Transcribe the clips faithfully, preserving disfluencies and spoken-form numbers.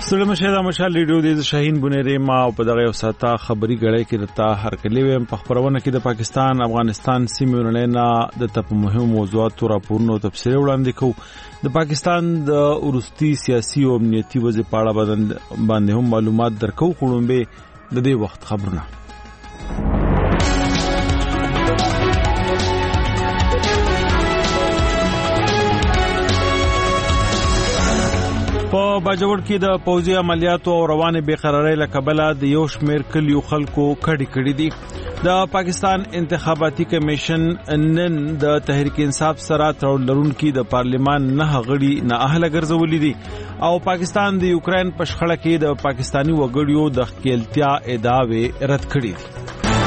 سلام شه د مشال ریډیو د شاهین بنيري ما او په دغه یو ساته خبري غړې کې رتا هر کلی ویم په خبرونه کې د پاکستان افغانستان سیمې نه د تپ مهم موضوعاتو راپورونو تفسیر وړاندې کوو د پاکستان د ورستي سیاسي او امنیتي وضع په اړه باندې هم معلومات درکو خړومبه د دې وخت خبرونه په باجوړ کې د پوځي عملیاتو او روانه بیقراری له کبله د یو شمېر کلیو خلکو کډی کړی دي د پاکستان انتخاباتي کمیشن نن د تحریک انصاف سره تړون لرونکي د پارلیمان نه غړي نه اهله ګرځولې دي او پاکستان د یوکرين په شخړه کې د پاکستانی وګړیو د خپلتیا ادعاوې رد کړې دي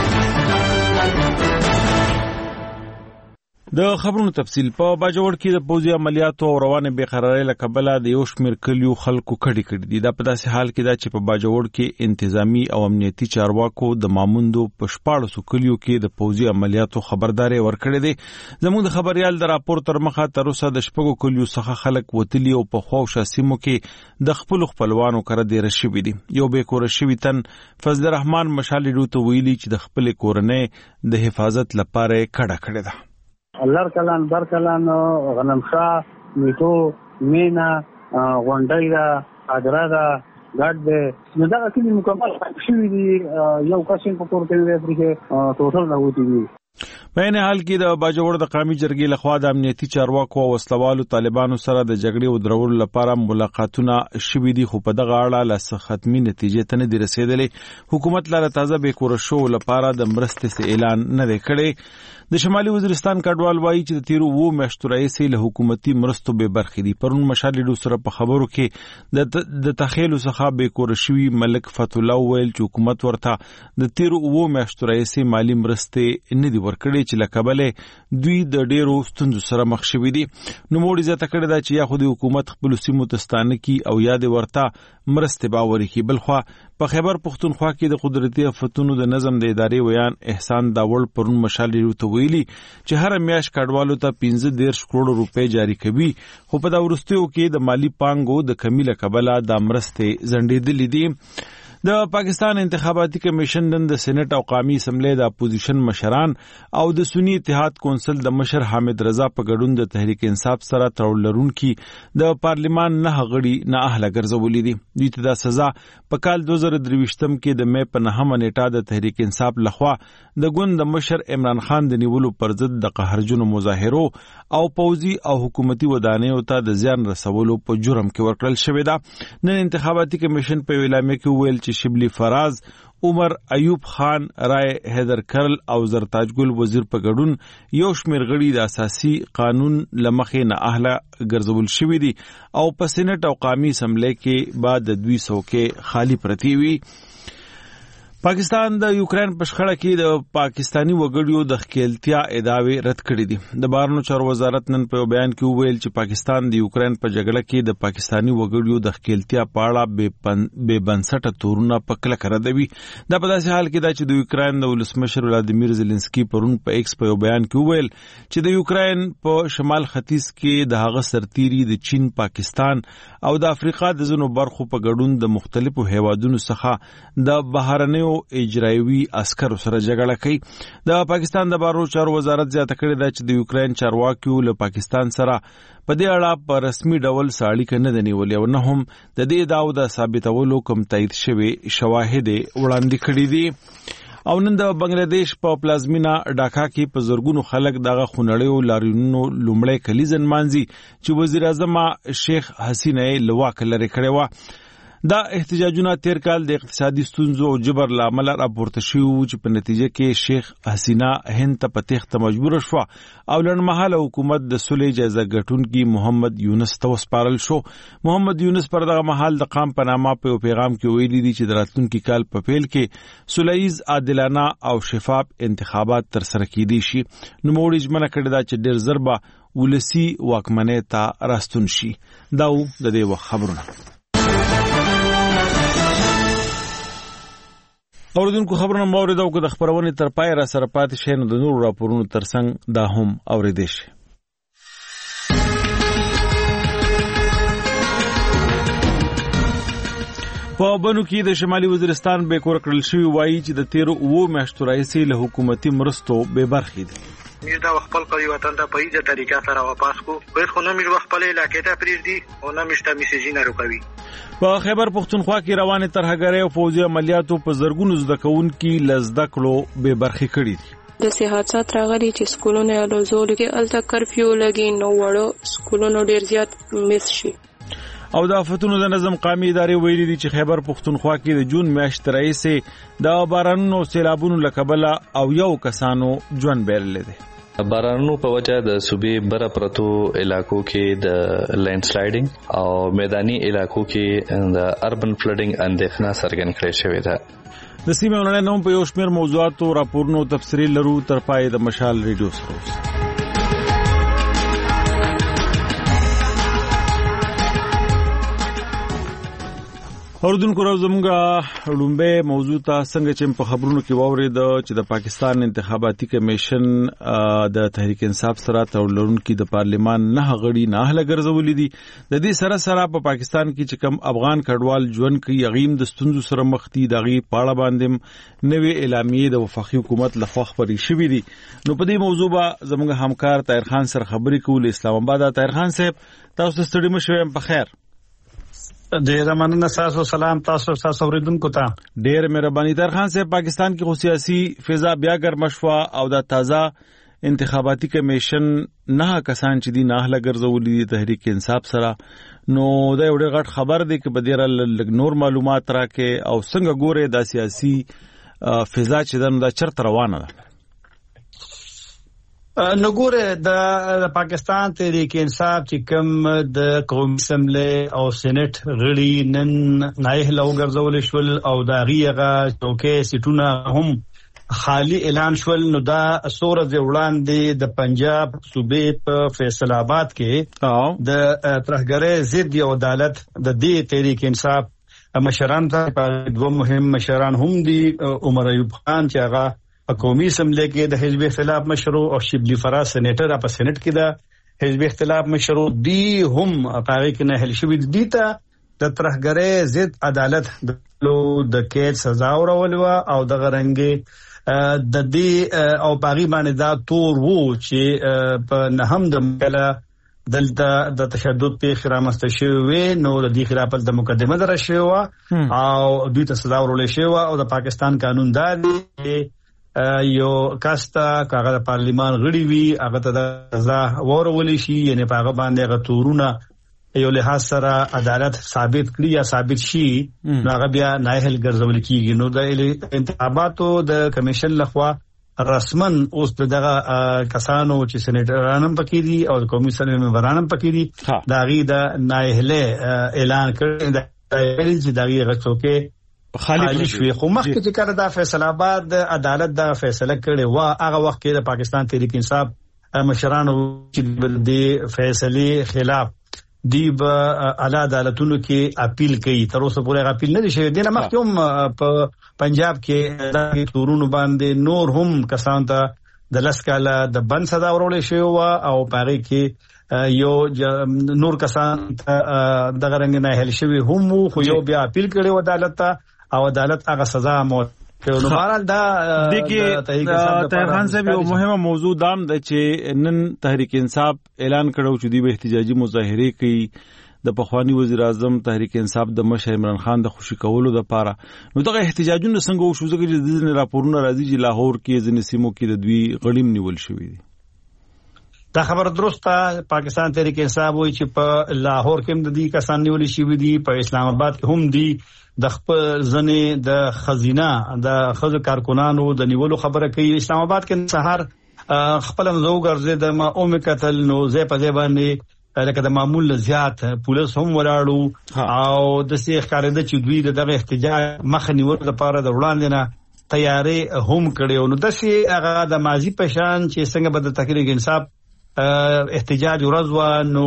د خبرونو تفصیل په باجوړ کې د پوځي عملیاتو او روانه بیقراری له کبله د یو شمېر کلیو خلکو کډی کړي دي دا په داسې حال کې دا چې په باجوړ کې انتظامی او امنیتي چارواکو د ماموندو په شپاړسو کلیو کې د پوځي عملیاتو خبرداري ورکړې دي زموږ د خبريال د راپور تر مخه تر اوسه د شپږو کلیو څخه خلک وتلی او په خواوشا سیمو کې د خپل خپلوانو کړه د رشوي دي یو به کور شوی تن فضل الرحمن مشال ډوته ویلي چې د خپل کورنۍ د حفاظت لپاره کړه کړې ده لر کلان بر کلان غنمشا میټو مینا غونډای دا اګرا دا ګډ دې نو دا کلی مکمل شوی دی یو کسین په کور کې دی چې ټوټل نه وتی دي په نه حال کې د باجوړ د قومي جرګې لخوا د امنیتي چارواکو او وسلوالو طالبانو سره د جګړې او درولو لپاره ملاقاتونه شوي دي خو په دغه اړه له ختمي نتیجې ته نه دي رسیدلې حکومت لاره تازه به کور شو لپاره د مرستې اعلان نه کړي د شمالي وزیرستان کډوال وایي چې د تیرو وو میاشتو راهیسې له حکومتي مرستو به برخې دي پرون مشالډو سره په خبرو کې د د تخیلو څخه به کور شوی ملک فتح الله ویل چې حکومت ورته د تیرو وو میاشتو راهیسې مالی مرستې نه دي ورکړي چې لکبله دوی د ډیرو ستونزو سره مخ شوي دي نو موږ زیاته کړی دا چې یا خو د حکومت خپل سیمو تستانه کی او یا د ورته مرستې باوري کی بلخوا په خیبر پختونخوا کې د قدرتي آفتونو د نظم د ادارې ویان احسان داول پرون مشالې ته ویلي چې هر میاش کډوالو ته پنځه دېرش کروڑ روپۍ جاری کوي خو په دا ورستیو کې د مالی پانګو د کمی له کبله د مرستې زندېدلې دي د پاکستان انتخاباتي کمیشن نن د سېنات او قومي اسمبلی د اپوزیشن مشران او د سنی اتحاد کونسل د مشر حامد رضا په ګډون د تحریک انصاف سره تړون لرونکي د پارلیمان نه غړي نه اهله ګرځولې دي دوی ته د سزا په کال دوه زره درویشتم کې د مې په نهمه نیټه د تحریک انصاف لخوا د ګوند د مشر عمران خان د نیولو پر ضد د قهرجنو مظاهرو او پوځي او حکومتي ودانیو ته د زیان رسولو په جرم کې ورکړل شوې ده نن انتخاباتي کمیشن په اعلامیه کې ویل چې شبلی فراز عمر ایوب خان رای حیدر کرل او زرتاج ګل وزیر په ګډون یو شمېر غړي د اساسي قانون لمخې نه اهله ګرځول شوی دي او په سېنات او قومي اسمبلی کې بعد د دوه سوه کې خالی پرتی وي پاکستان د یوکرين په شخړه کې د پاکستانی وګړیو د خپلتیا ادعاوې رد کړې دي د بهرنیو چارو وزارت نن په بیان کې وویل چې پاکستان د یوکرين په جګړه کې د پاکستانی وګړیو د خپلتیا په اړه بې بنسټه تورونه په کلکه ردوي دا په داسې حال کې دا چې د یوکرين د ولسمشر ولادیمیر زيلنسکي پرون په ایکس په بیان کې وویل چې د یوکرين په شمال ختیځ کې د هغه سرتيري د چین پاکستان او د افریقا د ځینو برخو په ګډون د مختلفو هیوادونو څخه د بهرنیو اجرایوي عسکر سره جګړه کوي د پاکستان د بهرنیو چارو وزارت زیاته کړې ده چې د یوکرين چارواکو له پاکستان سره په دې اړه په رسمي ډول ساړی نه دنیولې او نه هم د دې داو د ثابتولو کوم تایید شوی شواهد وړاندې کړي دي او نن د بنگلاديش په پلازمینا ډاکا کې په زورګونو خلک دغه خونړیو لاریونونو لومړی کلیزن مانځي چې وزیر اعظم شیخ حسینه لواک لري کړی و دا احتجاجونه تیر کال د اقتصادي ستونزو او جبر لامل راپورته شوي چې په نتیجه کې شیخ حسینه هند ته په تېښته مجبور شو او لنډمهاله حکومت د صلح جایزه ګټونکي محمد یونس ته وسپارل شو محمد یونس پر دغه مهال د قام په نامه په پیغام کې ویلي دي چې د راتلونکي کال په پیل کې صلحیز عادلانه او شفاف انتخابات ترسره کیدي شي نو موږ ژمنه کړې ده چې ډېر ژر به ولسي واکمنۍ ته راستون شي دا و د دې وخت خبرونه اوردونکو خبرونه مورید او که د خبرونې تر پای را سره پاتې شي نو د نور راپورونو ترڅنګ دا هم اوریدئ شي په بنو کې د شمالي وزیرستان به کور کړل شوی وایي چې د تیر اوو میاشتو راهیسې له حکومتي مرستو بې برخې دي. موږ دا خپل قوي وطن ته په ایجه طریقه سره واپس کو اوس خو نه موږ خپل علاقې ته پریږدي او نه مشته میسجونه روکوي. په خیبر پختونخوا کې روانې ترهګرۍ او پوځي عملیاتو په زرګونو زده کوونکي له زده کړو بې برخې کړي دي. د سیاحت راغلي چې سکولونه له زول کې الته کرفیو لګي نو وړو سکولونو ډیر زیات مس شي. او د آفتونو د نظم قومي ادارې ویلي دي چې خیبر پختونخوا کې د جون میاشتې راهیسې د بارانونو سیلابونو له کبله او یو کسانو ژوند بایللی دی. بارانونو په وجه د صوبې بره پرتو علاقو کې د لینډ سلایډینګ او میداني علاقو کې د اربن فلډینګ اندېښنه څرګند کړې شوې ده. د سیمې ولنې نوم په یو شمېر موضوعاتو راپورونو تفسیري لرو تر پای د مشال ریډیو سره. اوردونکو راو زمونږه لومبه موضوع ته څنګه چې په خبرونو کې واورید چې د پاکستان انتخاباتي کمیشن د تحریک انصاف سره تړلونکو د پارلیمان نه غړي نه لګرځولې دي. د دې سره سره په پاکستان کې چې کم افغان کډوال ژوند کوي یغیم د ستونزو سره مخ دي دغه پاړه باندې نوې اعلامیه د وفاقي حکومت لخوا خبرې شوې دي. نو په دې موضوع به زمونږ همکار طاهر خان سره خبرې کول. اسلام آباد. طاهر خان صاحب تاسو ستړي مشوم په خیر. ډیر مننه تاسو سلام تاسو تاسو اوریدونکو ته ډیر مهرباني. طاهر خان صاحب پاکستان کې خو سیاسي فضا بیا ګرم شوه او د تازه انتخاباتي کمیشن نه کسان چې دي نه لګرځولې دي تحریک انصاف سره نو دا یو ډېر غټ خبر دی چې بدیره لږ نور معلومات راکې او څنګه ګوره د سیاسي فضا چې دا چرته روانه ده. نګوره د پاکستان تحریک انصاف چې کوم د قومي اسمبلی او سېنات غړي نن نایه لوګرځول شول او دا غیغه چوکې سټونه هم خالی اعلان شول. نو دا سوره د وړاندې د پنجاب صوبې په فیصل آباد کې د ترهګرۍ ضد عدالت د دې تحریک انصاف مشران ته دوه مهم مشران هم دي. عمر ایوب خان چې هغه قومي اسمبلی کې د حزب اختلاف مشروع او شبلی فراز سېنیټر په سېنات کې د حزب اختلاف مشروع دی هم هغه کې نه هل شوې دي ته د ترهګرۍ ضد عدالت د قید سزا ورول او د غرنګي د دې او باغی باندې دا تور وو چې په نهم د مکله دلته د تشدد په خرامست شوی نو د دې خلاف د مقدمه در شوی او دوی ته سزا ورول شوی او د پاکستان قانون دا دی یو کاستا کاغه د پارلیمان غړي وي هغه ته د سزا ورولې شي یعنی په هغه باندې هغه تورونه یو له سره عدالت ثابت کړي یا ثابت شي هغه بیا نایحل ګرځول کیږي. نو د انتخاباتو د کمیشن لخوا رسمن اوس دغه کسانو چې سېنیټرانم پکې دي او قومي اسمبلی ممبرانم پکې دي دا غي د نایحل اعلان کړي د چې دغه غڅوکې خالی شوی. خو مخکې چې کله دا فیصل آباد عدالت دا فیصله کړي وا هغه وخت کې د پاکستان تحریک انصاف مشرانو چې د فیصله خلاف دی به اعلی عدالتونو کې اپیل کوي. تر اوسه پورې اپیل نه دي شوی. دنه مخکې هم په پنجاب کې د تورونو باندې نور هم کسان ته د لسکاله د بند سزا ورولې شوی او پاره کې یو نور کسان د غرنګ نه هل شوی هم خو یو بیا اپیل کړي عدالت ته او عدالت هغه سزا مو نو بهرحال دا د کې طاهر خان صاحب یو مهمه موضوع دام د چې نن تحریک انصاف اعلان کړو چې دوی احتجاجي مظاهره کوي د پخوانی وزیر اعظم تحریک انصاف د مشر عمران خان د خوشی کولو لپاره. نو دغه احتجاجونه څنګه وشو ځکه چې د راپورونو راځي چې لاهور کې ځینې سیمو کې د دوی غړیم نیول شوی دي. دا خبر درسته پاکستان تحریک انصاف وایي چې په لاهور کې هم د دې کسان نیول شوی دي په اسلام آباد کې هم دي د خپل ځنې د خزینه د خزو کارکونانو د نیولو خبره کوي. اسلام آباد کې سحر خپل مزو ګرځي د ما اومه قتل نو زه په ځای باندې لکه د معمول زیات پولیس هم ولاړو او د سیخ کارنده چې دوی دغه احتجاج مخ نیول لپاره د وړاندې نه تیاری هم کړي. نو د سي هغه د ماضي پشان چې څنګه به د تحریک انصاف احتجاج ورځ نو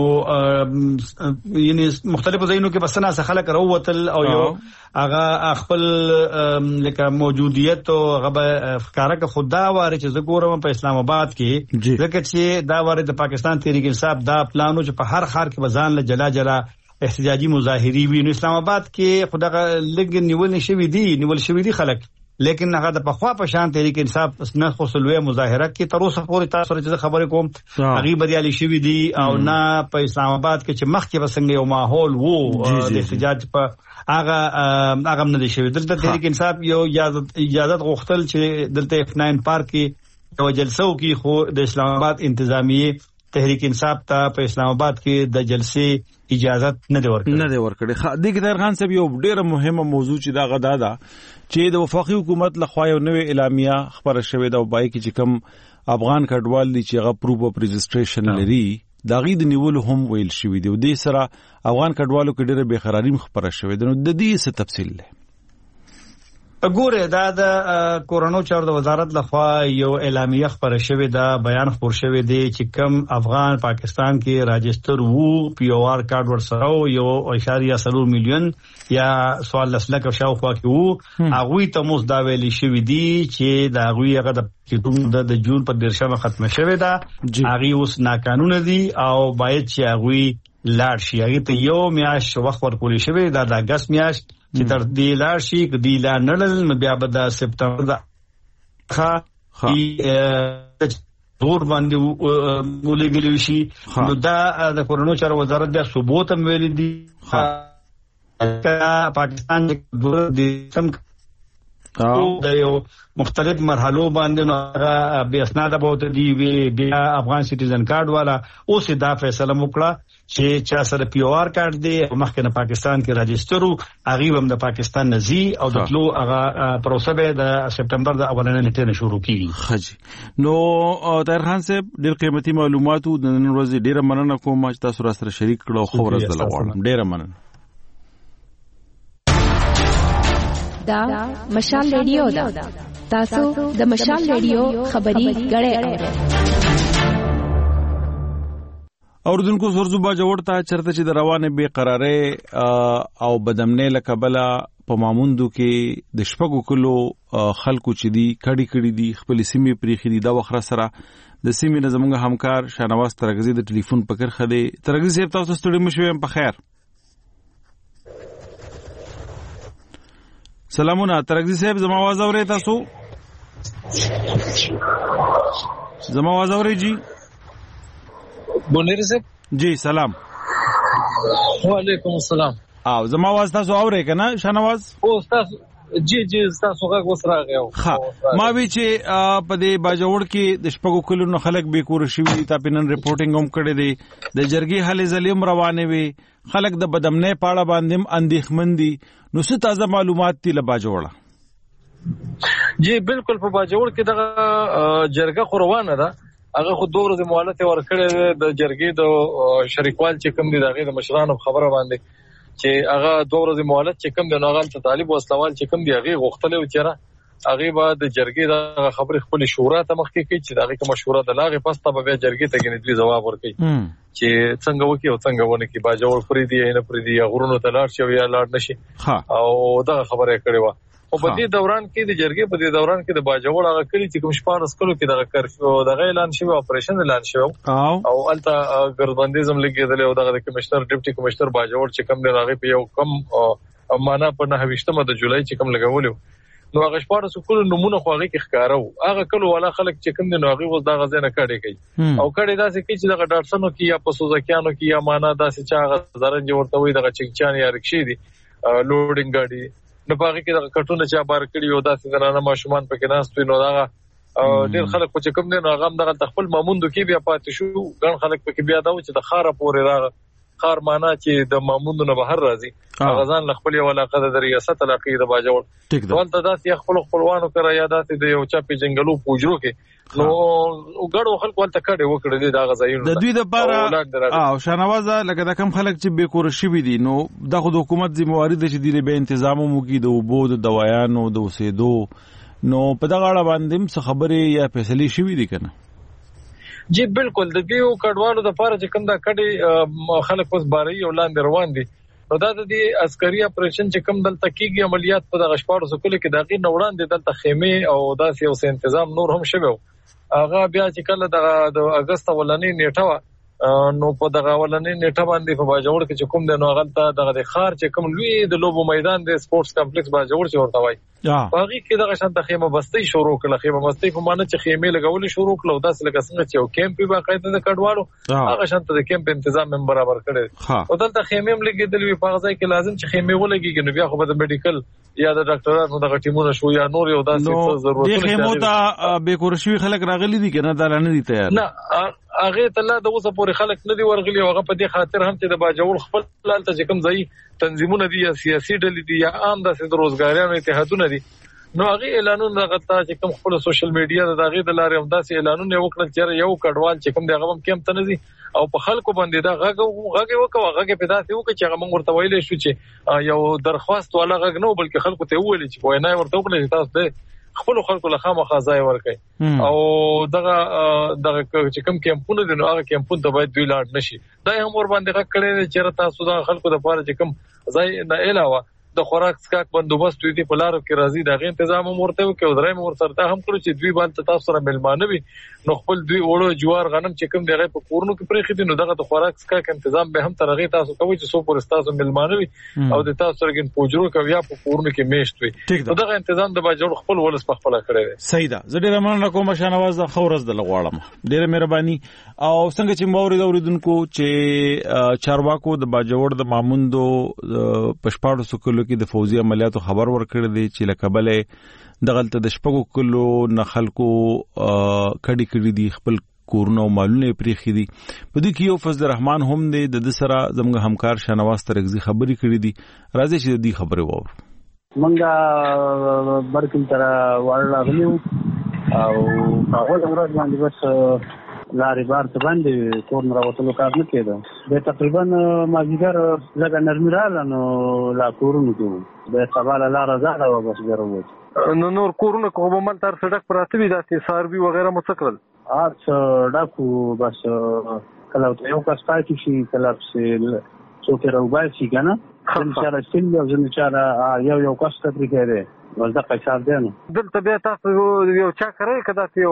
یعنی مختلفو ځایونو کې بسنه خلک راووتل او یو هغه خپل لکه موجودیت او هغه ښکارا خدا واره چې زګورم په اسلام آباد کې ځکه چې دا واره د پاکستان تحریک انصاف دا پلانو چې په هر خار کې بزان له جلا جلا احتجاجي مظاهري وي. نو اسلام آباد کې خدای لګ نیول نشوي دي نیول شوی دي خلک، لیکن هغه د پخوا په شان تحریک انصاف نه خو سلوه مظاهره کې تر اوسه پورې تاسو سره خبرې کوم هغه بریالي شوی دي او نه په اسلام آباد کې چې مخکې وسنګ یو ماحول وو د احتجاج په هغه هغه نه دي شوی. دلته تحریک انصاف یو اجازه غوښتل چې دلته اف ناین پارک کې یو جلسه وکړي، خو د اسلام آباد انتظامیه تحریک انصاف ته په اسلام آباد کې د جلسې اجازه نه دی ورکړې نه دی ورکړې. د ګدر خان صاحب یو ډیره مهمه موضوع چې دا غدا ده چې د وفاقي حکومت لخوا یو نوې اعلامیه خبره شوې ده او بای کې چې کوم افغان کډوال دي چې هغه پروف اف رجسټریشن لري دا غي د نیول هم ویل شوې دي او د سره افغان کډوالو کې ډیره بے قراری خبره شوې ده. نو د دې څه تفصیل له ګوره دا د کورونو چارو د وزارت لخوا یو اعلامیه خبره شوې ده، بیان خبر شوې دی چې کم افغان پاکستان کې راجستر وو پی او آر کارت ورسره یو اشاریه سلور میلیون یا سوال لسلک او شاوخوا کې وو. هغه ته موږ دا ویلي شوې دي چې دا هغه هغه د کېدون د جون په دیرشمه ختمه شوې ده، هغه اوس ناقانونه دي او باید چې هغه لاړ شي. هغه ته یو میاش وخت ورکول شوی دا د اگست میاش چې تر دې لاړ شي کدی لا نړل نو بیا به د سپتمبر دا ښه دور باندې ولګل شي. نو دا د کورونو چارو وزارت د ثبوت هم ویل دي پاکستان د سم او د یو مختلف مرحلو باندې نو به اسناد بہت دی وی بیا افغان سټیزن کارت والا اوس دا فیصله وکړه چې چا سره پی او آر کارت دی او مخکنه پاکستان کې راجسترو هغه هم د پاکستان نزي او د تلو هغه پروسه به د سپتمبر د اولنې نیټه نه شروع کیږي. خجی نو طاهر خان صاحب ډېر قیمتي معلوماتو د نن ورځې ډېر مننه کوم چې تاسو سره شریک کړو. خو ورځ د لغواړم ډېر مننه. دا مشال ریډیو دا تاسو د مشال ریډیو خبري غړې اوردونکو سرزوبا جوړتا چرته چې د روانه بے قرارې او بدامنۍ لکبله په ماموندو کې د شپږو کلو خلکو چې دي کډي کډي دي خپل سیمې پریخي دي دا وخره سره د سیمې نظمغه همکار شانواز ترغزي د ټلیفون پکر خده. ترغزي صاحب تاسو ستړي مشوم په خیر. سلامونه ترغزي صاحب زما आवाज اورئ تاسو؟ زما आवाज اورئ جی؟ بونیر صاحب جی سلام. وعلیکم السلام. او زما आवाज تاسو اورئ کنه شانواز؟ او تاسو جی جی تاسو غږ وسراغه او ها ما وی چې په دې باجوړ کې د شپږو کلونو خلک به کور شي تا پینن ریپورټینګ هم کړی دی د جرګي حل زلیم روانه وي خلک د بدامنۍ پاړه باندې اندېښمن دي. نو څه تازه معلومات دي له باجوړه؟ جی بالکل په باجوړ کې دغه جرګه خوروانه ده هغه خو دوه ورځې مهلت ورکړې د جرګې د شریکوال چې کوم دي دغه د مشرانو خبره باندې چې هغه دوه ورځې مهلت چې کوم د ناغال ته طالب وسلوال چې کوم دی هغه غوښتل او چیرې هغه بعد د جرګې د خبرې خپل شورا ته مخکې کوي چې دغه کوم شورا د لاغه پس ته به جرګې ته غنډلي جواب ورکړي چې څنګه وکي او څنګه ونه کی باجوړ پرې دی نه پرې دی غرونو ته لاړ شي یا لاړ نشي او دغه خبره کړې و. او په دې دوران کې د جرګې په دې دوران کې د باجوړ هغه کلی چې کوم شپارس کلو کې دغه کرفیو دغه اعلان شوی اپریشن اعلان شوی او الته ګردبندیزم لګیدل او دغه کمشنر ډیپټي کمشنر باجوړ چې کوم دی هغه په یو کم معنا په نه وشتمه د جولای چې کوم لګولو نو هغه شپارس کلو نمونه خو هغه کې ښکارو هغه کلو والا خلک چې کوم دی نو هغه وز دغه ځنه کړي کوي او کړي داسې کې چې دغه ډاټسنو کې یا په سوزکیانو کې یا معنا داسې چې هغه زرنج ورته وي دغه چنچان یا رکشي دي لوډینګ ګاډي نو باغی کې د کټونه چې بار کړی یو داسې زنانه ماشومان پکې ناست نو دا ډېر خلک چې کوم نه هغه هم د خپل ماموندو کې بیا پاتې شو ګڼ خلک پکې بیا دا چې د خاره پورې راغ خار معنا چې د ماموندو نه بهر راځي هغه ځان خپل یو علاقه د ریاست علاقې د باجوړ ټول ته داسې خپل خپلوانو کرا یا داسې د یو چا په جنگلو پوجرو کې نو وګړو خلک ولته کړي وکړي دا غځایونه د دوی د بار او شانواز لکه د کم خلک چې به کور شي دي نو د حکومت ذمہواری د چې دی به تنظیم مو کې د وبو د دوايانو د اوسېدو نو په دغه اړه باندې څه خبرې یا فیصله شوې دي کنه؟ جی بالکل د دیو کډوالو د پاره چې کوم دا کډي خلک اوس باري او لاندې روان دي نو دا د دې عسکري اپریشن چې کوم دلته کیږي عملیات په دغه شپږ سکول کې دغه نوړان دي دلته خیمه او داسې اوس تنظیم نور هم شوه هغه بیا چې کله د اگست ولنې نیټه نو په دغه ولنې نیټه باندې په باجوړ کې چې کوم د نو غلطه دغه د خار چې کوم لوی د لوبو میدان د سپورتس کمپلیکس باجوړ چې ورته وای باغی کې دغه شان د خیمه بستۍ شروع کړه خیمه بستۍ په معنی چې خیمه لګولې شروع کړه داس لکه څنګه چې یو کیمپ په باقاعده د کډوالو هغه شان د کیمپ تنظیم هم برابر کړي او دلته خیمه هم لګیدل وی په ځای کې لازم چې خیمه ولګي نو بیا خو د میډیکل یا د ډاکټرانو دغه ټیمونه شو یا نور یو داسې ضرورت نه خیمه ته به کورشوي خلک راغلي دي کنه دا نه دي تیار نه هغه ته لا د اوسه پورې خلک نه دی ورغلي هغه په دې خاطر هم چې د باجوړ خپل لالته چې کوم ځای تنظیمونه دي یا سیاسي ډلې دي یا عام داسې د روزګاریانو اتحادونه دي نو هغه اعلانونه غتا چې کوم خپل سوشل میډیا د هغه د لارې هم داسې اعلانونه وکړل چې یو کډوال چې کوم دی هغه هم کم ته نه دي او په خلکو باندې دا غږ غږ وکړه غږ په داسې وکړي چې هغه موږ ورته ویلې شو چې یو درخواست ولا غږ نه بلکې خلکو ته ویل چې وای نه ورته وکړي چې تاسو به خپل خلکو له خامخا ځای ورکړي او دغه دغه چې کوم کیمپونه دي نو هغه کیمپونه ته باید دوی لاړ نشي دا هم ور باندې غږ کړي چې تاسو د خلکو د پاره چې کوم ځای نه علاوه د خوراک سکاک بندوبست دوی په لارو کې راځي دا غي تنظیم مرته وکړي او درې مور سره هم کړو چې دوی باندې تاسو سره ملمانه وي نو خپل دوی وړو جوار غنم چې کوم دغه په کورونو کې پرې خدي نو دغه د خوراک سکاک تنظیم به هم ترغه تاسو کوي چې سو پر تاسو ملمانه وي او د تاسو سره ګن پوجرو کوي یا په کورونو کې میشت وي نو دغه تنظیم د باجوړ خپل ولس په خپل کړی صحیح ده زه ډیر مننه کوم شانواز د خورز د لغواړم ډیره مهرباني او څنګه چې موري د اوریدونکو چې چارواکو د باجوړ د ماموندو پښپاړو سکلو کې د فوزي عملیاتو خبر ورکړی دی چې لکبله دغلت د شپږو کلو نه خلکو کډی کړی دي خپل کورونه او مالونه پریخي دي په دې کې یو فضل الرحمن هم دی د سره زموږ همکار شانواز ترغزي خبري کړی دي راځي چې دې خبره وو منګه برکل تر ورلاغلیو او هغه ورځ باندې بس لارې بار ته باندې کور نه راوتلو کار نه کېده د تقریبا مازیګر لږه نرمي رااله نو لا کورونو کې د سبا لاره زاړه و بس ګروت نو نور کورونه کوم مل تر سړک پراته وي داسې ساروي وغیرہ مڅکل اڅ ډاکو بس کله یو کس پاتې شي کله چې څوک راوبای شي کنه ان شاء الله ستل یو ځل چې یو یو کس ته پریږدي ولدا قیصر دی نو دلته بیا تاسو یو چا کوي کدا یو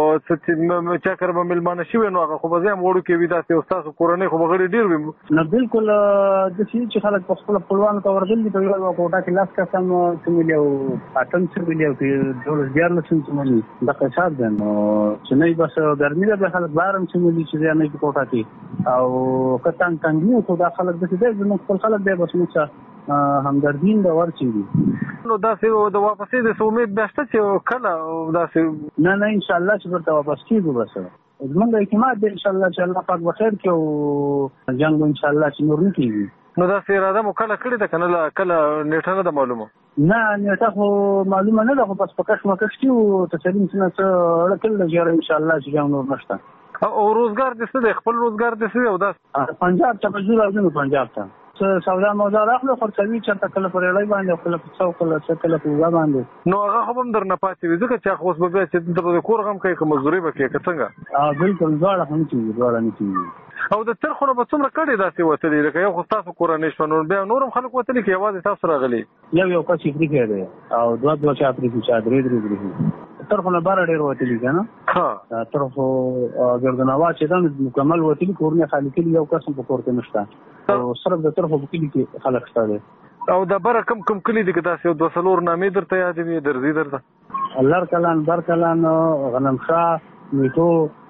چې چا کار به ملمانه شي نو هغه خو به زم وړو کې وي تاسو تاسو کورنۍ خو بغیر ډیر وي نو بالکل د چې خلک په خپل خپلوان ته ورغلي په یو کوټه کې لاس کا سم چې مليو اټن چې مليو چې ډول ډیر لسن چې ملي د قیصر دی نو چې نه بس ګرمي ده خلک بارم چې ملي چې نه په کوټه کې او کتان څنګه خو دا خلک د دې نو خپل خلک به بس نو همدردین دا ورچي دي نو دا څه د واپسې د امید بهشته چې کله دا څه نه نه ان شاء الله چې ورته واپس کیږي بس زمونږ اعتماد دی ان شاء الله چې الله پاک بخیر کې او جنگ ان شاء الله چې نور نه کیږي نو دا څه اراده مو کله کړی ده کنه کله نیټه نه معلومه نه نیټه خو معلومه نه ده خو پس پکښ مکښ کیو تسلیم څنګه څه لکه لږه ان شاء الله چې جنگ نور نشته او روزګار د څه د خپل روزګار د څه او دا پنجاب ته مزور راځي پنجاب ته سودا موزه راخلو خرڅوي چې کله پر لړۍ باندې خپل څو کله څو کله په باندې نو هغه هم در نه پاتې وي ځکه چې خو اوس به چې د کور غم کوي کوم مزدوري وکړي څنګه اه بالکل ځاړه هم چې ځاړه نه کیږي او د تر خو به څومره کړي داسې وتلې لکه یو خو تاسو کورنۍ شنو بیا نورم خلک وتلې کې आवाज تاسو راغلي یو یو کس یې کېږي او دوه دوه چا پرې چې درې درې درې تر خو نه بار ډېر وتلې کنه ها تر خو ګردنوا چې دا مکمل وتلې کورنۍ خالي کې یو کس په کور کې نشته او صرف د طرفو په کلی کې خلک ستاره او د بره کم کم کلی دي کدا سه د سلور نامې درته یاد وي درځي درته الله کلان بر کلان غنمشا میټو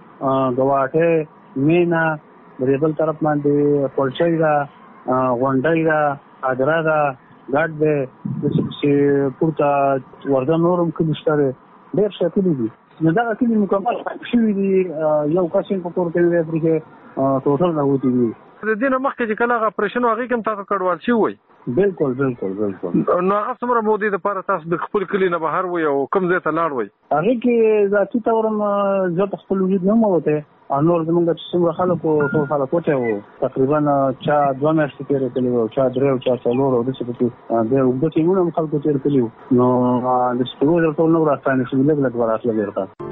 غواټه مینا بریبل طرف باندې پولچای دا غونډای دا اګرا دا ګډ دې چې پورته ورته نورم کې مشتره ډېر شکل دي نو دا کلی مکمل شوی دي یو کسین په کور کې وي پرې ټوټل راوتی دي د دې نه مخکې چې کله اپریشن واغې کوم تاسو کډوال شي وای بالکل بالکل بالکل نو هغه څومره مودې د پاره تاسو د خپل کلی نه بهر وای او کوم ځای ته لاړ وای هغه کې ذاتي تورم زه خپل وجود نه موته انور زمونږ چې څومره خلکو ټول خلک وته وو تقریبا چا دوه میاشتې تیر کړي وو چا درې او چا څلور او د څه په د وګړو کې موږ خلکو تیر کړي نو د سپورټ ټول نو راځي چې لږ لږ وراتله ورته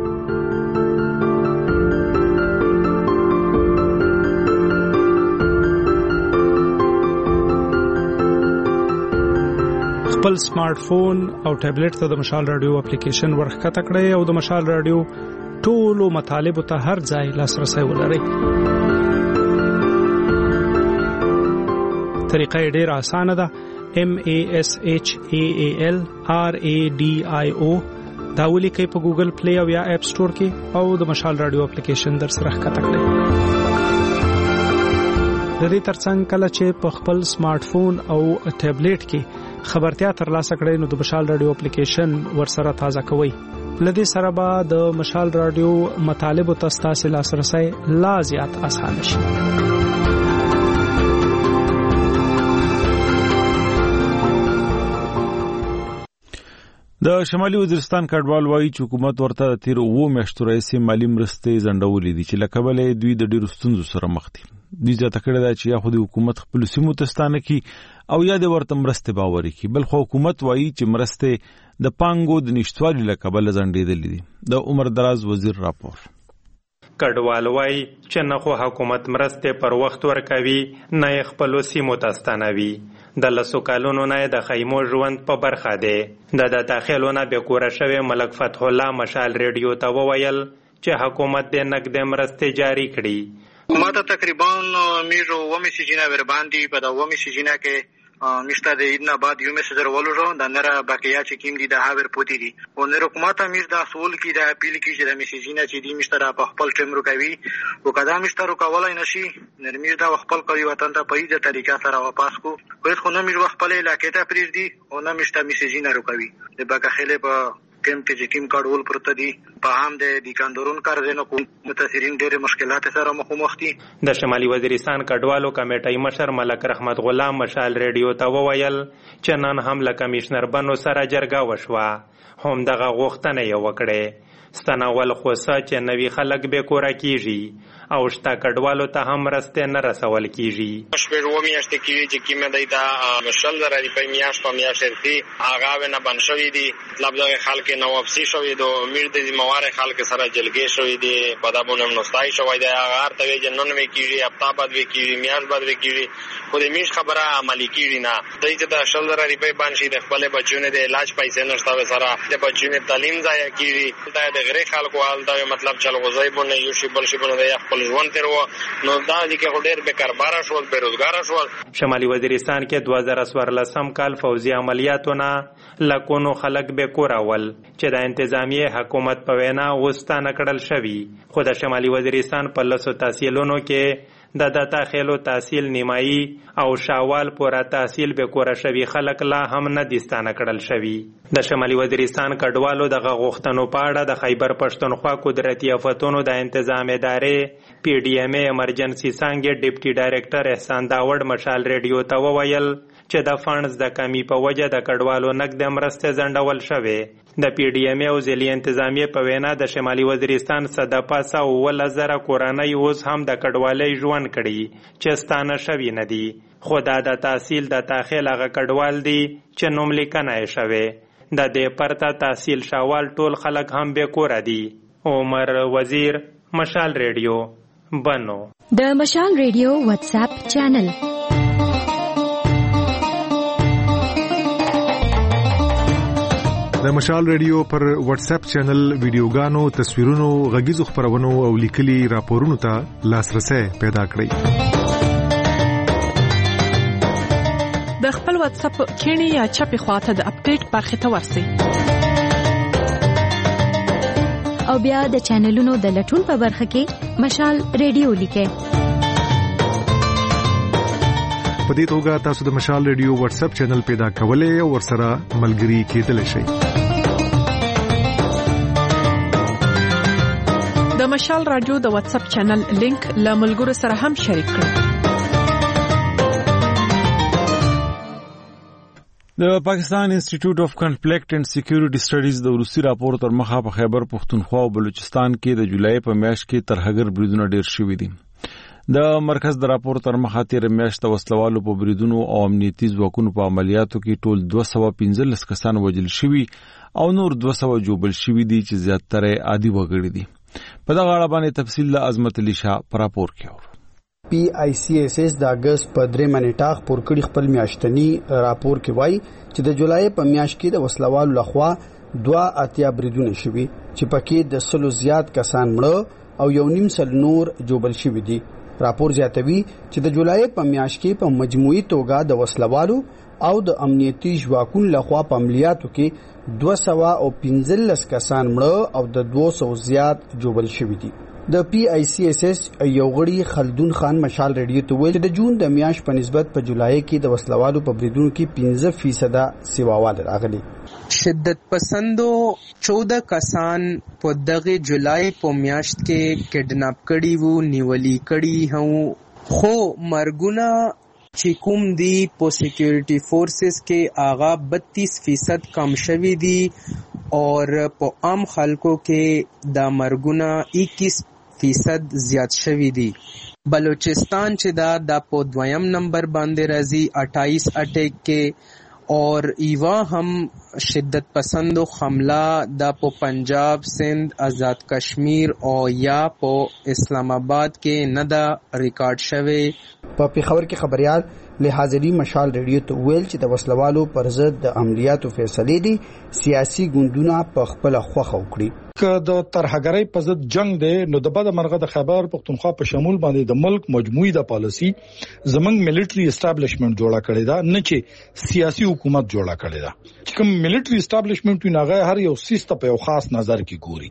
خپل سمارټ فون او ټابلیټ ته د مشال رادیو اپلیکیشن ورخکته کړئ او د مشال رادیو ټولو مطالب ته هر ځای لاسرسي ولرئ طریقه ډیره اسانه ده. M A S H A A L R A D I O دا ولیکئ په ګوګل پلی او یا اپ سٹور کې او د مشال رادیو اپلیکیشن در سره ښکته کړئ. د دې ترڅنګ کله چې په خپل سمارټ فون او ټابلیټ کې خبرتیا ترلاسه کړئ نو د مشال رادیو اپلیکیشن ورسره تازه کوئ. لدې سره به د مشال رادیو مطالب او تاسو لاسرسي لا زیات اسانه شي. د شمالي وزیرستان کډوال وایي چې حکومت ورته د تیر اوو میاشتو راهیسې مالي مرستې ځنډولې دي چې له کبله دوی د ډیرو ستونزو سره مخ دي. دوی ځکه کړه دا چې یا خو د حکومت خپل سیمو ته ستانه کی او یا د ورته مرستې باور کی، بل خو حکومت وایي چې مرستې د پانګو د نشټوالي له کبله ځنډېدلې دي. د عمر دراز وزیر راپور. کډوال وایي چې نه خو حکومت مرستې پر وخت ورکوي نه یې خپلو سیمو ته ستانوي. د لسو کالونو نه د خیمو ژوند په برخه دی. د د داخلونه بې کوره شوی ملک فتح الله مشال ریډیو ته وویل چې حکومت د نقد مرستې جاری کړي. ما ته تقریبا میرو ومه سیجینا ور باندې په دا ومه سیجینا کې مشته د ایدنا بعد یو میسج ورولو د نره بقیا چې کیم دي د هاور پوتی دي او نره حکومت امیر د اصول کې د اپیل کې چې د میسجینا چې دي مشته په خپل ټیم روکوي او کدا مشته روکولای نشي نرمیر د خپل کوي وطن ته په دې طریقه سره واپس کو خو خو نه میر خپل علاقې ته پریږ دي او نه مشته میسجینا روکوي د بقخله په کم کې چې کیم کارول پرته دي په هم د دکاندارون کار زینو کوم متاثرین ډېر مشکلات سره مخامخ دي. د شمالي وزیرستان کډوالو کمیټې مشر ملک رحمت غلام مشال ریډیو ته وویل چې نن هم له کمشنر بنو سره جرګه وشوه هم دغه غوښتنه یې وکړه ستنول خو چې نوي خلک به کور کیږي او شته کډوالو ته هم راسته نه رسول کیږي. شپږ و میاشتې کې چې کیمه دایدا مشل درې په میاش په میاش ورتي هغه نه بنشوي دي مطلب دغه خلک نو واپسی شوی دو امیر د مواره خلک سره جلګې شوی دي په دابونم نوستای شوی دی هغه ارته وی جنن وی کیږي هفته بعد وی کیږي میاش بعد وی کیږي خو د میش خبره عملی کیږي نه دای چې د شل درې په باندې د خپل بچونه د علاج پیسې نشته سره د بچونه تعلیم ضایع کیږي د غیر خلکو حال دا مطلب چل غوځي بونه یو شی بل شي بونه د خپل ژوند تر و نو دا دي کې ډېر بیکاربار شول بیروزګار شول. شمالي وزیرستان کې دوه زره څوارلسم کال فوزي عملیاتونه لکونو خلک به کورول چې د انتظامیه حکومت په وینا وستانه کړل شوی خو د شمالي وزیرستان په لسو تحصیلونو کې د د داخلو تحصیل نیمایي او شاوال پورا تحصیل به کور شوی خلک لا هم نه دستانه کړل شوی. د شمالي وزیرستان کډوالو د غوښتنو په اړه د خیبر پښتونخوا قدرتي آفتونو د انتظام ادارې پی ډی ایم ای ایمرجنسي څنګه ډیپټي ډایریکټر احسان داوړ مشال ریډیو ته وویل چې د فانډز د کمی په وجه د کډوالو نقد مرستې ځنډول شوی. د پی ډی ایم ای او ضلعي انتظامیه په وینا د شمالي وزیرستان صدپاسه اوله زره کورنۍ اوس هم د کډوالۍ ژوند کړي چې ستانه شوي نه دي خو دا د تحصیل د داخل هغه کډوال دي چې نوم لیکنه یې شوی. د دې پرته تحصیل شاوال ټول خلک هم بې کوره دي. عمر وزیر مشال ریډیو بنو. د مشال ریډیو واتس اپ چینل د مشال ریډیو پر واتس اپ چینل ویډیوګانو تصویرونو غږیزو خبرونو او لیکلي راپورونو ته لاسرسي پیدا کړئ. د خپل واتس اپ کینی یا چپی خواته د اپډیټ برخه ته ورسئ او بیا د چینلونو د لټون په برخه کې مشال ریډیو لیکئ. په دې توګه تاسو د مشال ریډیو واتس اپ چینل پیدا کولای او ورسره ملګري کېدلی شئ. د مشال رادیو د واتس اپ چینل لینک له ملګرو سره هم شریک کړئ. د پاکستان انسټیټیوټ اف کنفلیکټ اینڈ سکیورټي سټډیز د روسي راپور تر مخه په خیبر پښتونخوا او بلوچستان کې د جولای په میاشت کې ترهګر بریدونه ډېر شوي دي. د مرکز د راپور تر مخه تیر میاشت وسلوالو په بریدونو او امنیتي ځواکونو په عملیاتو کې ټول دوه سوه پنځلس کسان وژل شوي او نور دوه سوه جوبل شوي دي چې زیاتره عادي وګړي دي. په دغه اړه باندې تفصیل د عظمت علي شاه پر راپور کې اور پی آی سی ایس ایس د اگست په درې منټاغ پور کړي خپل میاشتنی راپور کې وایي چې د جولای په میاشت کې د وسلوالو لخوا دوه اتیا بریدونه شوي چې پکې د سلو زیات کسان مړه او یو نیم سل نور جوبل شوي دي. راپور زیاتوي چې د جولای په میاشت کې په مجموعي توګه د وسلوالو او د امنیتي ځواکونو لخوا په عملیاتو کې دوه سوه او پنځلس کسان مړه او د دوه سوه زیات ژوبل شوي دي. د پی آی سی ایس ایس یو غړي خلدون خان مشال ریډیو ته ویل چې د جون د میاشت په نسبت په جولای کې د وسلوالو په بریدونو کې پنځه فیصد سیواواله راغلي. شدت پسندو چودہ کسان په دغه جولای په میاشت کې کډناپ کړي وو، نیولي کړي هو، خو مرګونه چې کوم دی په سیکیورټي فورسز کې آغا بتیس فیصد کم شوی دی اور په عام خلکو کې دا مرګونه اکیس فیصد زیات شوی دی. بلوچستان چې دا د په دویم نمبر باندې راځي اٹھائیس اٹیک کې، اور ایوا هم شدت پسندو حمله د په پنجاب، سندھ، آزاد کشمیر او یا په اسلام آباد کې نه دا ریکارډ شوی. په پیښور کې خبريال لحاظري مشال ریډیو ته ویل چې د وسلوالو پر ضد د عملیاتو فیصلې دي سیاسي ګوندونه په خپل خوخه وکړي. که د ترهګرۍ په ضد جنگ دی نو د بد مرغه د خیبر پختونخوا په شمول باندې د ملک مجموعي د پالیسی زمنګ ملټري اسټابلیشمنت جوړه کړی دا، نه چې سیاسي حکومت جوړه کړی دا. چې کوم ملټري اسټابلیشمنت وي هغه هر یو سیستم په یو خاص نظر کې ګوري.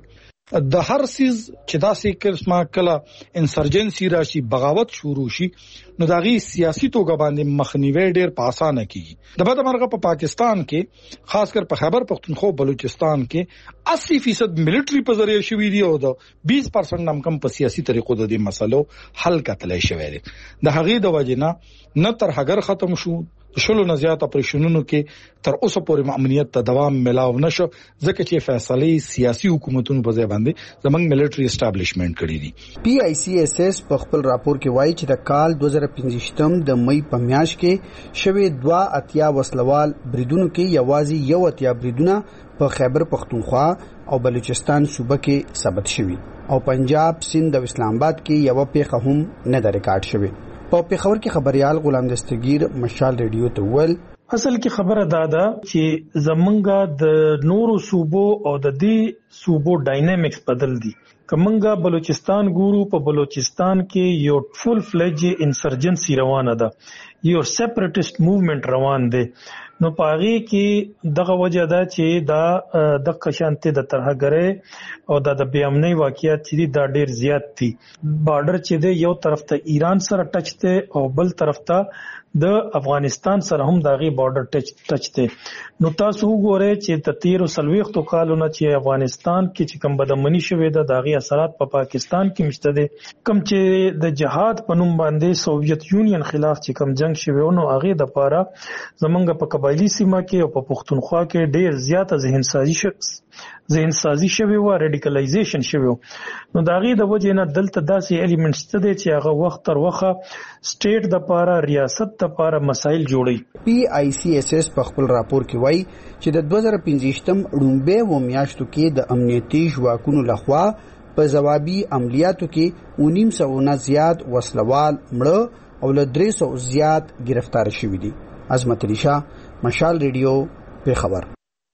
د هر سیز چې داسې قسمه کله انسرجنسي راشي، بغاوت شروع شي، نو داغي سیاسي توګه باندې مخنیوي ډېر په اسانه کیږي. د بد مرغه په پاکستان کې خاص کر په خیبر پختونخوا بلوچستان کې اسی فیصد ملټري په ذریعہ شوی دی او د بیس پرسنټ نم کم په سیاسي طریقو د دې مسلو حل کتلای شوی دی. د هغې د وجنه نه تر هغه ختم شو، شلو نه زیات اپریشنونو کې تر اوسه پورې امنیت ته دوام ملاو نشو، ځکه چې فیصلې سیاسي حکومتونو په ځای باندې زمنګ ملټري اسټابلیشمنت کړی دي. پی آی سی ایس ایس په خپل راپور کې وایي چې د کال دوه زره پنځه د مئی په میاشت کې شوی دوه اتیا وسلوال بریدونو کې یوازې یو اتیا بریدونه په خیبر پختونخوا او بلوچستان صوبه کې ثبت شوي او پنجاب، سندھ او اسلام آباد کې یو پیښه هم نه ده ریکارډ شوی. په پیښور کې خبريال غلام دستگیر مشال ریډیو ته ویل اصل کې خبره دا ده چې زمونږه د نورو صوبو او د دې صوبو ډاینامیکس بدل دي. کومنګا بلوچستان ګورو، په بلوچستان کې یو فول فلیج انسرجنسي روانه ده، یو سیپریټیسټ موومېنټ روان دی. نو پاغي کې دغه وجه ده چې دا د قشانته د ترهګرۍ او د بې امنۍ واقعیت چې دا ډیر زیات دي. بارډر چې دی یو طرف ته ایران سره ټچ دی او بل طرف ته د افغانستان سره هم داغي بارډر ټچ ټچ دی. نو تاسو وګورئ چې د تیر سلويختو کالونو چې افغانستان کې چې کوم بدمنی شوې ده داغي اثرات په پا پاکستان کې مشته دي. کوم چې د جهاد په نوم باندې سوویت یونین خلاف چې کوم جنگ شوی نو هغه د پاره زمونږ په قبایلی سیمه کې او په پښتونخوا کې ډیر زیاته ذهن سازي شخص ذهن سازي شوی و، ریډیکلایزیشن شوی. نو داغي د وجه نه دلته داسې الیمنټس ته دي چې هغه وخت تر وخت سټیټ د پاره، ریاست د پاره مسایل جوړي. پی آی سی ایس ایس په خپل راپور کې وایي چې د دوه زره پنځه لومبه و میاشتو کې د امنیتي ځواکونو لخوا په ځوابي عملیاتو کې اونیم سو نه زیات وسلوال مړه او له درې سو زیات گرفتار شوي دي. عظمت علي شاه، مشال ریډیو، پیښور.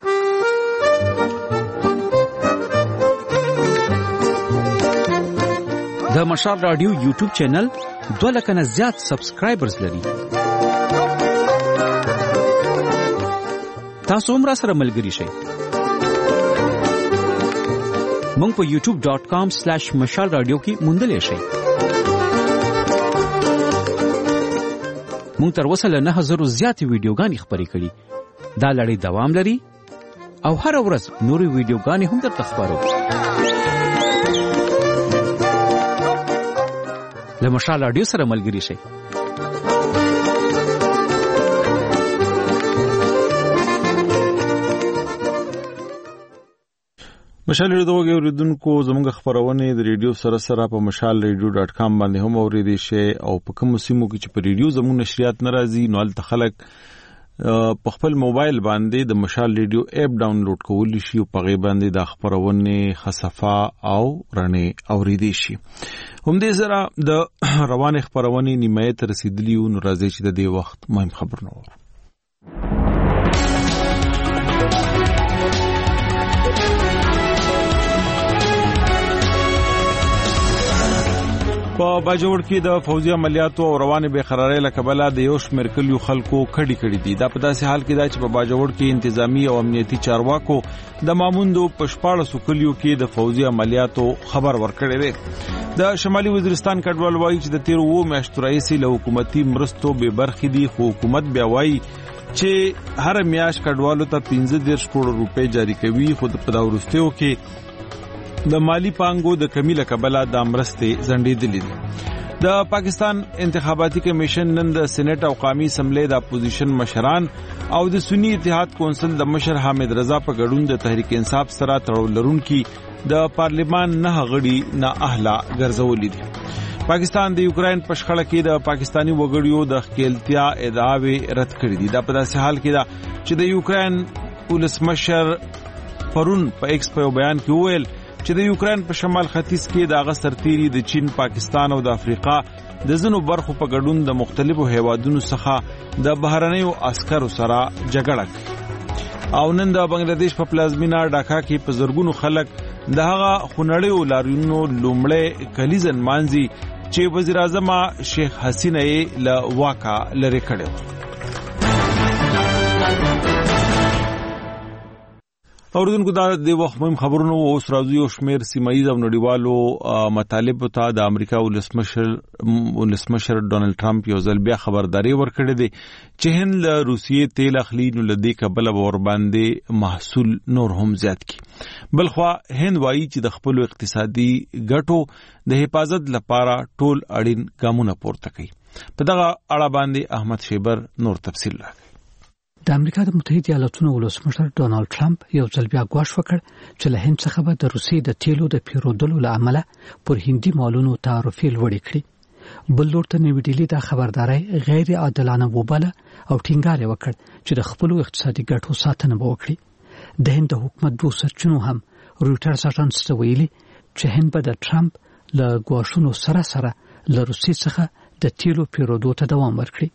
د مشال رادیو یوټیوب چینل دوه لک نه زیات سبسکرایبرز لري. تاسو هم را سره ملګري شئ. مونږ په یوټیوب ډاٹ کام سلیش مشال رادیو کې موندلای شئ. مونږ تر اوسه له نه هزارو زیات ویډیوګانې خپرې کړي. دا لړۍ دوام لري او هر ورځ نورې ویډیوګانې هم درته خپرو. له مشال رادیو سره ملګري شئ. مشال ریډیو کې اوریدونکو زموږ خبرونه د ریډیو سره سره په مشال ریډیو ډاٹ کام باندې هم اوریدي شي او په کوم سیمو کې چې په ریډیو زموږ نشریات ناراضي نو ال تخلق په خپل موبایل باندې د مشال ریډیو اپ ډاونلوډ کولی شي او په غي باندې د خبرونه خصفه او رنه اوریدي شي. هم دې سره د روان خبرونه نیمه تر رسیدلی نو راځي چې د دې وخت مهم خبرونه وره. په باجوړ کې د فوزي عملیاتو او روانې بېقرارۍ له کبله د یو شمېر کلیو خلکو کډې کړي دي. دا په داسې حال کې ده چې په باجوړ کې انتظامی او امنیتي چارواکو د ماموندو په شپاړسو کلیو کې د فوزي عملیاتو خبر ورکړی دی. د شمالي وزیرستان کډوال وایي چې د تیر اوو میاشتو راهیسې له حکومتي مرستو بې برخې دي، خو حکومت بیا وایي چې هر میاشت کډوالو ته پنځه دېرش کروڑ روپۍ جاري کوي، خو په دا وروستیو کې د مالی پانګو د کمی له کبله د مرستې ځنډېدلې دي. د پاکستان انتخاباتي کمیشن نن د سېنات او قومي اسمبلی د اپوزیشن مشران او د سنی اتحاد کونسل د مشر حامد رضا په ګډون د تحریک انصاف سره تړاو لرونکي د پارلیمان نه غړي نه اهلا ګرځولې دي. پاکستان د یوکرين په شخړه کې د پاکستانی وګړیو د خپلتیا ادعاوې رد کړې دي. دا په داسې حال کې ده چې د یوکرين ولسمشر پرون په ایکس په بیان کې وویل چې د یوکرين په شمال ختیځ کې د هغه سرتیري د چین، پاکستان او د افریقا د ځینو برخو په ګډون د مختلفو هیوادونو څخه د بهرنیو عسکرو سره جګړه کوي. او نن د بنگلاديش په پلازمینه ډاکا کې په زرګونو خلک د هغه خونړیو لاریونونو لومړی کلیزن مانځي چې وزیر اعظم شیخ حسینه یې له واکا لري کړو. اوردونکو دا د وخت مهم خبرونو اوس راځي او شمیر سیمایي او نړیوالو مطالب ته د امریکا ولسمشر ولسمشر ډونالد ټرمپ یو ځل بیا خبرداري ورکړې ده چې هند له روسیې تیل اخلي، نو لدی کبل ور باندې محصول نور هم زیات کی. بلخوا هند وایي چې د خپل اقتصادي ګټو د حفاظت لپاره ټول اړین ګامونه پورته کوي. په دغه اړه باندې احمد شیبر نور تفصیل راکړي. د امریکا د متحده ایالاتونو ولسمشر ډونالد ټرمپ یو ځل بیا ګواښ وکړ چې له هند څخه به د روسیې د تیلو د پیرودلو له امله پر هندي مالونو تعرفې لوړې کړي. بل لور ته نوې ډیلي دا خبرداري غیر عادلانه وباله او ټینګار وکړ چې د خپل اقتصادي ګټو ساتنه وکړي. د هند حکومت دوه سرچینو هم رويټرز اژانس ته ویلي چې هند به د ټرمپ له ګواښونو سره سره له روسیې څخه د تیلو پیرودو ته دوام ورکړي.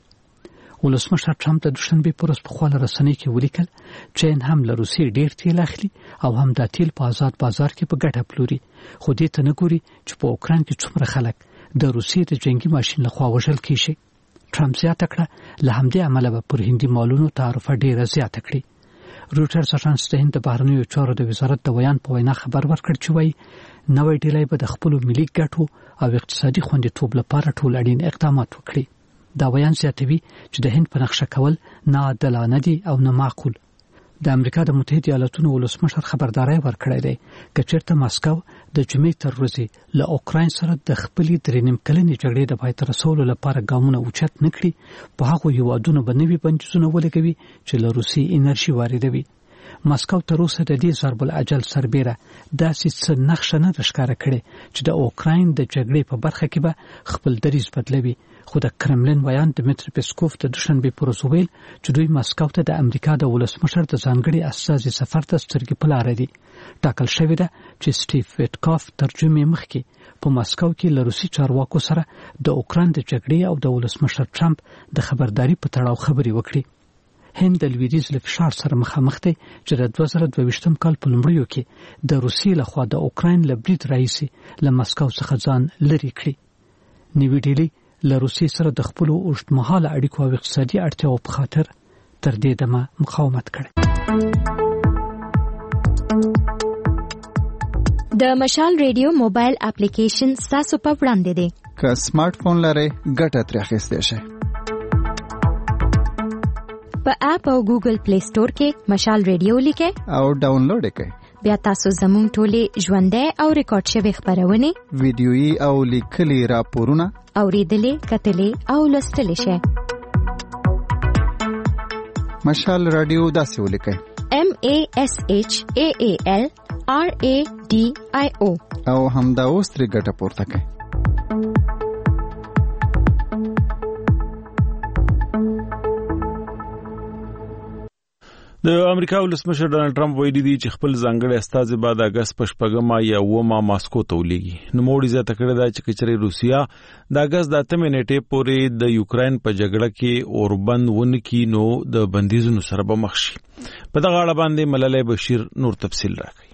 ولسمشر ټرمپ د دوشنبه پر ورځ په خپل رسنۍ کې ولیکل چې هم له روسیې ډیر تیل اخلي او هم د تیل په آزاد بازار کې په ګټه پلوري، خو دې ته نه ګوري چې په اوکران کې څومره خلک د روسیې د جنگي ماشين لخوا وژل کیږي. ټرمپ زیاته کړه له همدې عمله به پر هندي مالونو تعرفه ډیره زیاته کړي. رويټرز اژانس د هند د بهرنیو چارو د وزارت د بیان په وینا خبر ورکړ چې وایي نوې ډیلۍ به د خپل ملي ګټو او اقتصادي خوندیتوب لپاره ټول اړین اقدامات وکړي. دا بیان زیاتوي چې د هند په نقشه کول نه عادلانه دي او نه معقول. د امریکا د متحده ایالاتونو ولسمشر خبرداري ورکړی دی چې چیرته ماسکو د جمعې تر ورځې له اوکرين سره د خپلې درې نیم کلنې جګړې د پای ته رسولو لپاره ګامونه اوچت نکړي، په هغه یوادونو باندې بندیزونه ولګوي چې له روسي انرژي واردوي. ماسکو تر اوسه د دې ضرب العجل سربېره داسې څه نقشه نه ښکاره کړې چې د اوکرين د جګړې په برخه کې به خپل دریځ بدلوي. خو د کرملین ویان دمیتری پیسکوف د دوشنبه پر ورځ ویل چې دوی ماسکو ته د امریکا د ولسمشر د ځانګړي استازي سفر ته سترګې په لار دي. ټاکل شوې ده چې سټیف ویټکاف ترجمه مخکې په ماسکو کې له روسي چارواکو سره د اوکران د جګړې او د ولسمشر ټرمپ د خبرداري په تړاو خبرې وکړي. هند د لویدیز له فشار سره مخامخ دی چې د دوه زره دوه ویشتم کال په لومړیو کې د روسیې لخوا د اوکرين له برید رئیس له ماسکو څخه ځان لري کړی. نیوی ډیلی له روسیې سره د خپل اوږدمهاله اړیکو او اقتصادي اړتیاو په خاطر تر دې دمه مقاومت کړی. د مشال ریډیو موبایل اپلیکیشن تاسو په وړاندې دی. که سمارټ فون لرئ ګټه ترې اخیستئ شئ. په اپ او ګوګل پلی سٹور کې مشال ریډیو لیکئ او ډاونلوډ کړئ. بیا تاسو زموږ ټولې ژوندۍ او ریکارډ شوی خبرونه ویډیويي او لیکلي راپورونه اوریدلې کتلې او لوستلې شئ. مشال رادیو داسې ولیکئ M A S H A A L R A D I O او همدا اوس ترې ګټه پورته کړئ. د امریکا ولسمشر ډونالد ټرمپ ویلي دی چې خپل ځانګړي استازي بعد اگست په شپږمه یا اومه ماسکو ته ولېږي. نو موړي زیاته کړې ده چې کچري روسیا د اگست د اتمې نیټې پورې د یوکرين په جګړه کې اوربند ونکي نو د بندیزونو سره به مخ شي. په دغه اړه باندې ملالۍ بشیر نور تفصیل راکړي.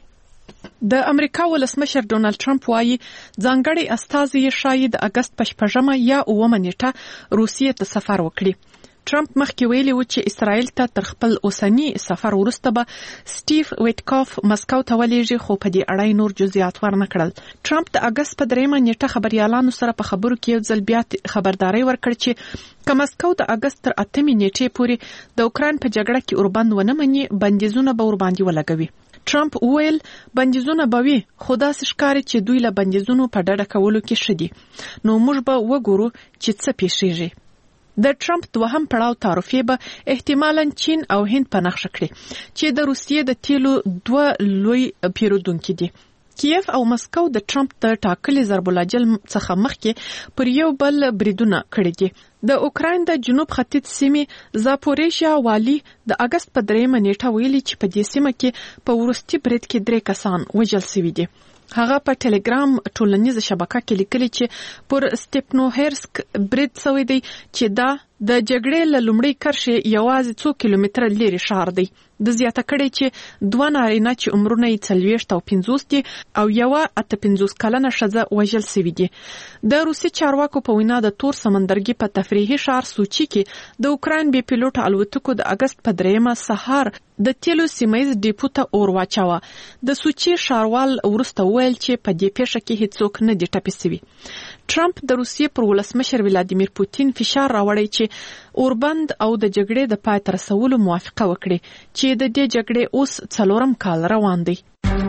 د امریکا ولسمشر ډونالد ټرمپ وايي ځانګړي استازي شاید د اگست په شپږمه یا اوومه نیټه روسیې ته سفر وکړي. ټرمپ مخکې ویلي و چې اسرائیل ته تر خپل اوسنی سفر وروسته به سټیو ویټکاف مسکو ته ولېږي، خو په دې اړه نور جزئیات ورنکړل. ټرمپ د اگست په دریمه نیټه خبريالانو سره په خبرو کې یو ځل بیا خبرداري ورکړه چې که مسکو د اگست تر اتمې نیټې پورې د اوکران په جګړه کې اوربند ونه مني، بندیزونه به ورباندې ولګوي. ټرمپ ویل بندیزونه به وي، خو داسې ښکاري چې دوی له بندیزونو په ډډه کولو کې ښه دي. نو موږ به وګورو چې څه پیښیږي. د ټرمپ دوهم پړاو تعرفې به احتمالاً چین او هند په نقشه کړي چې د روسیې د تیلو دوه لوی پیرودونکي دي. کیف او مسکو د ټرمپ د ټاکلي ضرب الاجل څخه مخکې پر یو بل بریدونه کړي دي. د اوکراین د جنوب ختیځ سیمې زاپوریژیا والی د اگست په دریمه نیټه ویلي چې په دې سیمه کې په ورستي برید کې درې کسان وژل شوي دي. هغه په ټلګرام ټولنیزه شبکه کې لیکلي چې پر سټیپنوهرسک برید شوی دی چې دا د جګړې له لومړۍ کرښې یوازې څو کیلومتره لرې ښار دی. د زیاته کړي چې دوه نارینه چې عمرونه یې څلوېښت او پنځوس دي او یوه اته پنځوس کلنه ښځه وژل شوي دي. د روسي چارواکو په وینا د تور سمندرګي په تفریحي ښار سوچي کې د اوکراین بې پیلوټ الوتکو د اگست په دریمه سهار د تیلو سیمایز ډیپو ته اور واچاوه. د سوچي ښاروال وروسته وویل چې په دې پیښه کې هیڅوک نه دي ټپي شوي. ټرمپ د روسیې پر ولسمشر ولادیمیر پوتین فشار راوړی چې اوربند او د جګړې د پای ته رسولو موافقه وکړي چې د دې جګړې اوس څلورم کال روان دی.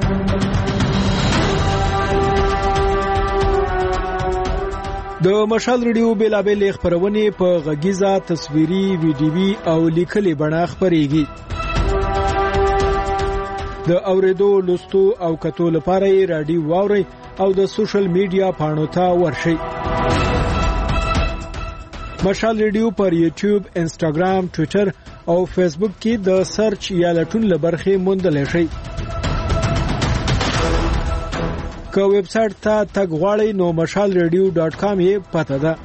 د مشال ریډیو بیلابېل خبرونه په غږیزه تصویري ویډیوي او لیکلي بڼه خبريږي. د اوریدو لوستو او کتو لپاره رادیو واوري او د سوشل میډیا پاڼو ته ورشئ. مشال ریډیو پر یوټیوب، انسټاګرام، ټوئیټر او فیسبوک کې د سرچ یا لټون لبرخه موندل شي. که ویب سټ ته تګ غواړئ نو مشال ریډیو ډاټ کام یې پته ده.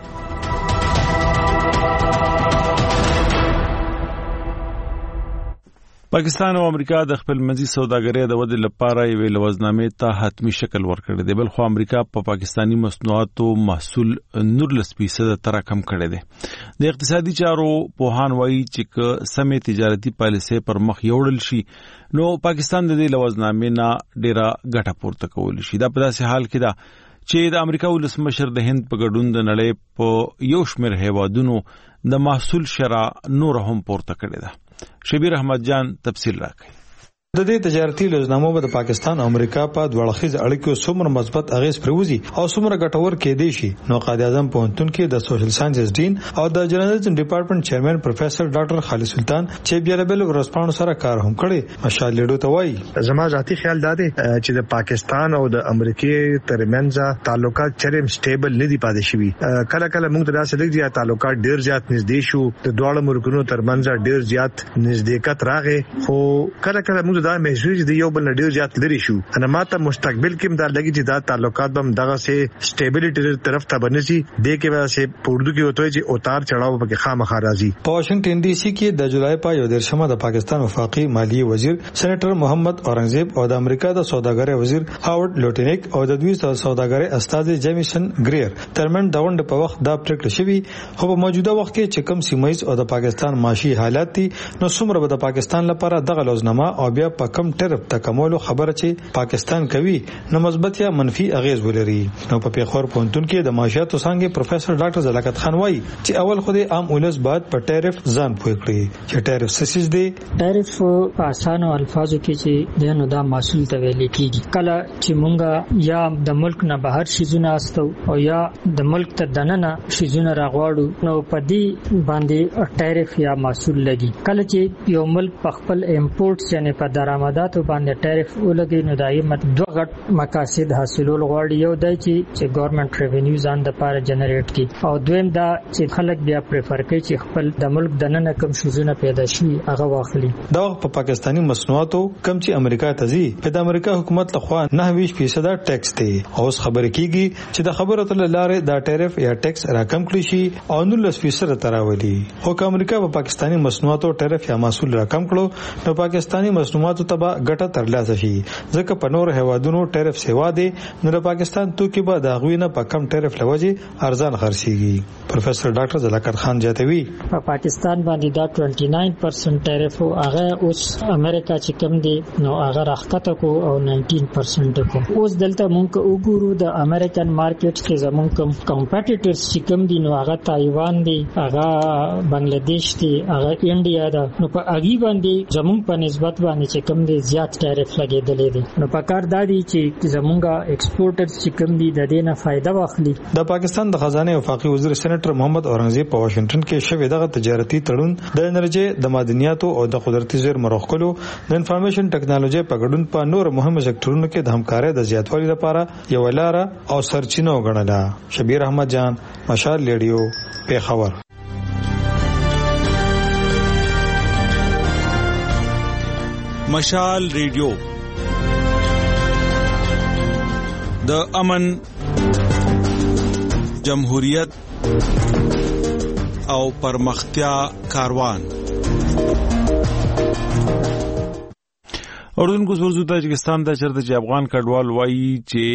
پاکستان او امریکا د خپل منځي سوداګرۍ د ودې لپاره یوې لوزنامې ته حتمی شکل ورکړی دی، بل خو امریکا په پا پاکستانی مصنوعاتو محصول نورلس فیصد تر کم کړی دی. د اقتصادي چارو پوهان وایي چې که سمې تجارتي پالیسۍ پر مخ یوړل شي نو پاکستان د دې لوزنامې نه ډیره ګټه پورته کولی شي. دا په داسې حال کې ده چې د امریکا ولسمشر د هند په ګډون د نړۍ په یو شمېر هیوادونو د محصول شرح نور هم پورته کړې ده. شبیر احمد جان تفصیل راکړي. د دې تجارتي لوزنامو په پاکستان او امریکا په دوړخیز اړیکو څومره مثبت اغیز پروزي او څومره ګټور کېدی شي نو قائد اعظم پوهنتون کې د سوشل ساينسز ډین او د جرنالیزم ډپارټمنټ چیرمن پروفیسور ډاکټر خالد سلطان چې بیا له ورسپانو سره کار هم کړي مشال لیډو ته وایي زما ذاتی خیال دا دی چې د پاکستان او د امریکای ترمنځ تعلقات چرېم سټیبل نه دي پاتې شوي. کله کله موږ د داسې لږ تعلقات ډیر زیات نږدې شو، د دواړو ملکونو ترمنځ ډیر زیات نزدېکت راغی، خو کله کله موږ دا محسوس دي یو بل ډیر زیات لري شو. انا ماته مستقبل کې دا لګي چې دا تعلقات هم دغه سه سټیبلیټی طرف ته بنسي د کې واسه پوردو کې وته چې اوتار چړاو پکې خامخا راځي. په واشنگټن ډي سي کې د جولای په یو درشمه د پاکستان وفاقي مالی وزیر سېنیټر محمد اورنګزیب او د امریکا د سوداګرۍ وزیر هاورډ لوټینیک او د دوی سوداګرۍ استاد جیمیسن ګریر ترمن دا وند په وخت دا پریکړه شوی، خو په موجوده وخت کې چې کم سیمایز او د پاکستان معاشي حالات دي نو څومره به د پاکستان لپاره دغه لوزنامه او بیا په کم ټرپ تکامل خبره چې پاکستان کوي نو مثبت یا منفي اغیز ولري. نو په پیښور پونتون کې د معاشاتو څنګه پروفیسور ډاکټر زلاکت خان وایي چې اول خو د عام ولس بعد په ټریف ځان پوي کړی چې ټریف سسیز دی. ټریف په اسانو الفاظو کې چې دنه دا محصول ته ویل کېږي کله چې مونږه یا د ملک نه بهر شیزونه استو او یا د ملک ته دننه شیزونه راغواړو نو په دې باندې ټریف یا محصول لګي. کله چې یو ملک په خپل امپورټ یعنی په درآمداتو باندې ټریف ولګي نو دایمه دوه غټ مقاصد حاصلول غواړي، یو دای چې چې ګورنمنت ریونیو ځان د پاره جنریټ کړي او دویم دا چې خلک بیا پریفر کوي چې خپل د ملک دننه کم شوزونه پیدا شي هغه واخلي. دا په پاکستانی مصنوعاتو کم چې امریکا ته ځي په د امریکا حکومت لخوا نه ویش فیصد ټیکس دی او اوس خبره کیږي چې د خبرو تل لارې دا ټریف یا ټیکس راکم کړی شي او نو لس فیصد تراولي. خو که امریکا په پاکستانی مصنوعاتو ټریف یا محصول راکم کړو نو پاکستانی مصنوعات مصوماتو ته به ګټه ترلاسه شي ځکه په نور هیوادونو ټیرف سیوا دی نو د پاکستان توکي به د غوینه په کم ټیرف لوجه ارزان خرڅيږي پروفیسور ډاکټر زلاکت خان جاتوي په پاکستان باندې دا نود و نه پرسنټ ټیرف او هغه اوس امریکا چې کم دی نو هغه راخته کو او نولس پرسنټ کو اوس دلته مونږ وګورو د امریکن مارکیټ کې زمونږ کوم کمپټیټرز چې کم دي نو هغه تایوان دی هغه بنگلاديش دی هغه انډیا دا نو په اغي باندې زمونږ په نسبت باندې چې کم دي زیات ټیرف لګیدلې دي نو په کار دادي چې زمونږه ایکسپورټرز چې کم دي د دې نه فائدہ واخلي د پاکستان د خزانه وفاقي وزیر سېنیټر محمد اورنګزیب په واشنگټن کې شوې دغه تجارتي تړون د انرژي د معدنیاتو او د قدرتي زیرمو مرخلو د انفارمیشن ټیکنالوژي په ګډون په نور مهمو سکتورونو کې د همکارۍ د زیاتوالي لپاره یو لار او سرچینه وګڼله. شبیر احمد جان، مشال ریډیو، پیښور. مشال ریډیو د امن، جمهوریت او پرمختیا کاروان. اردن کو سورزو تاجکستان ته چرته چې افغان کډوال وایي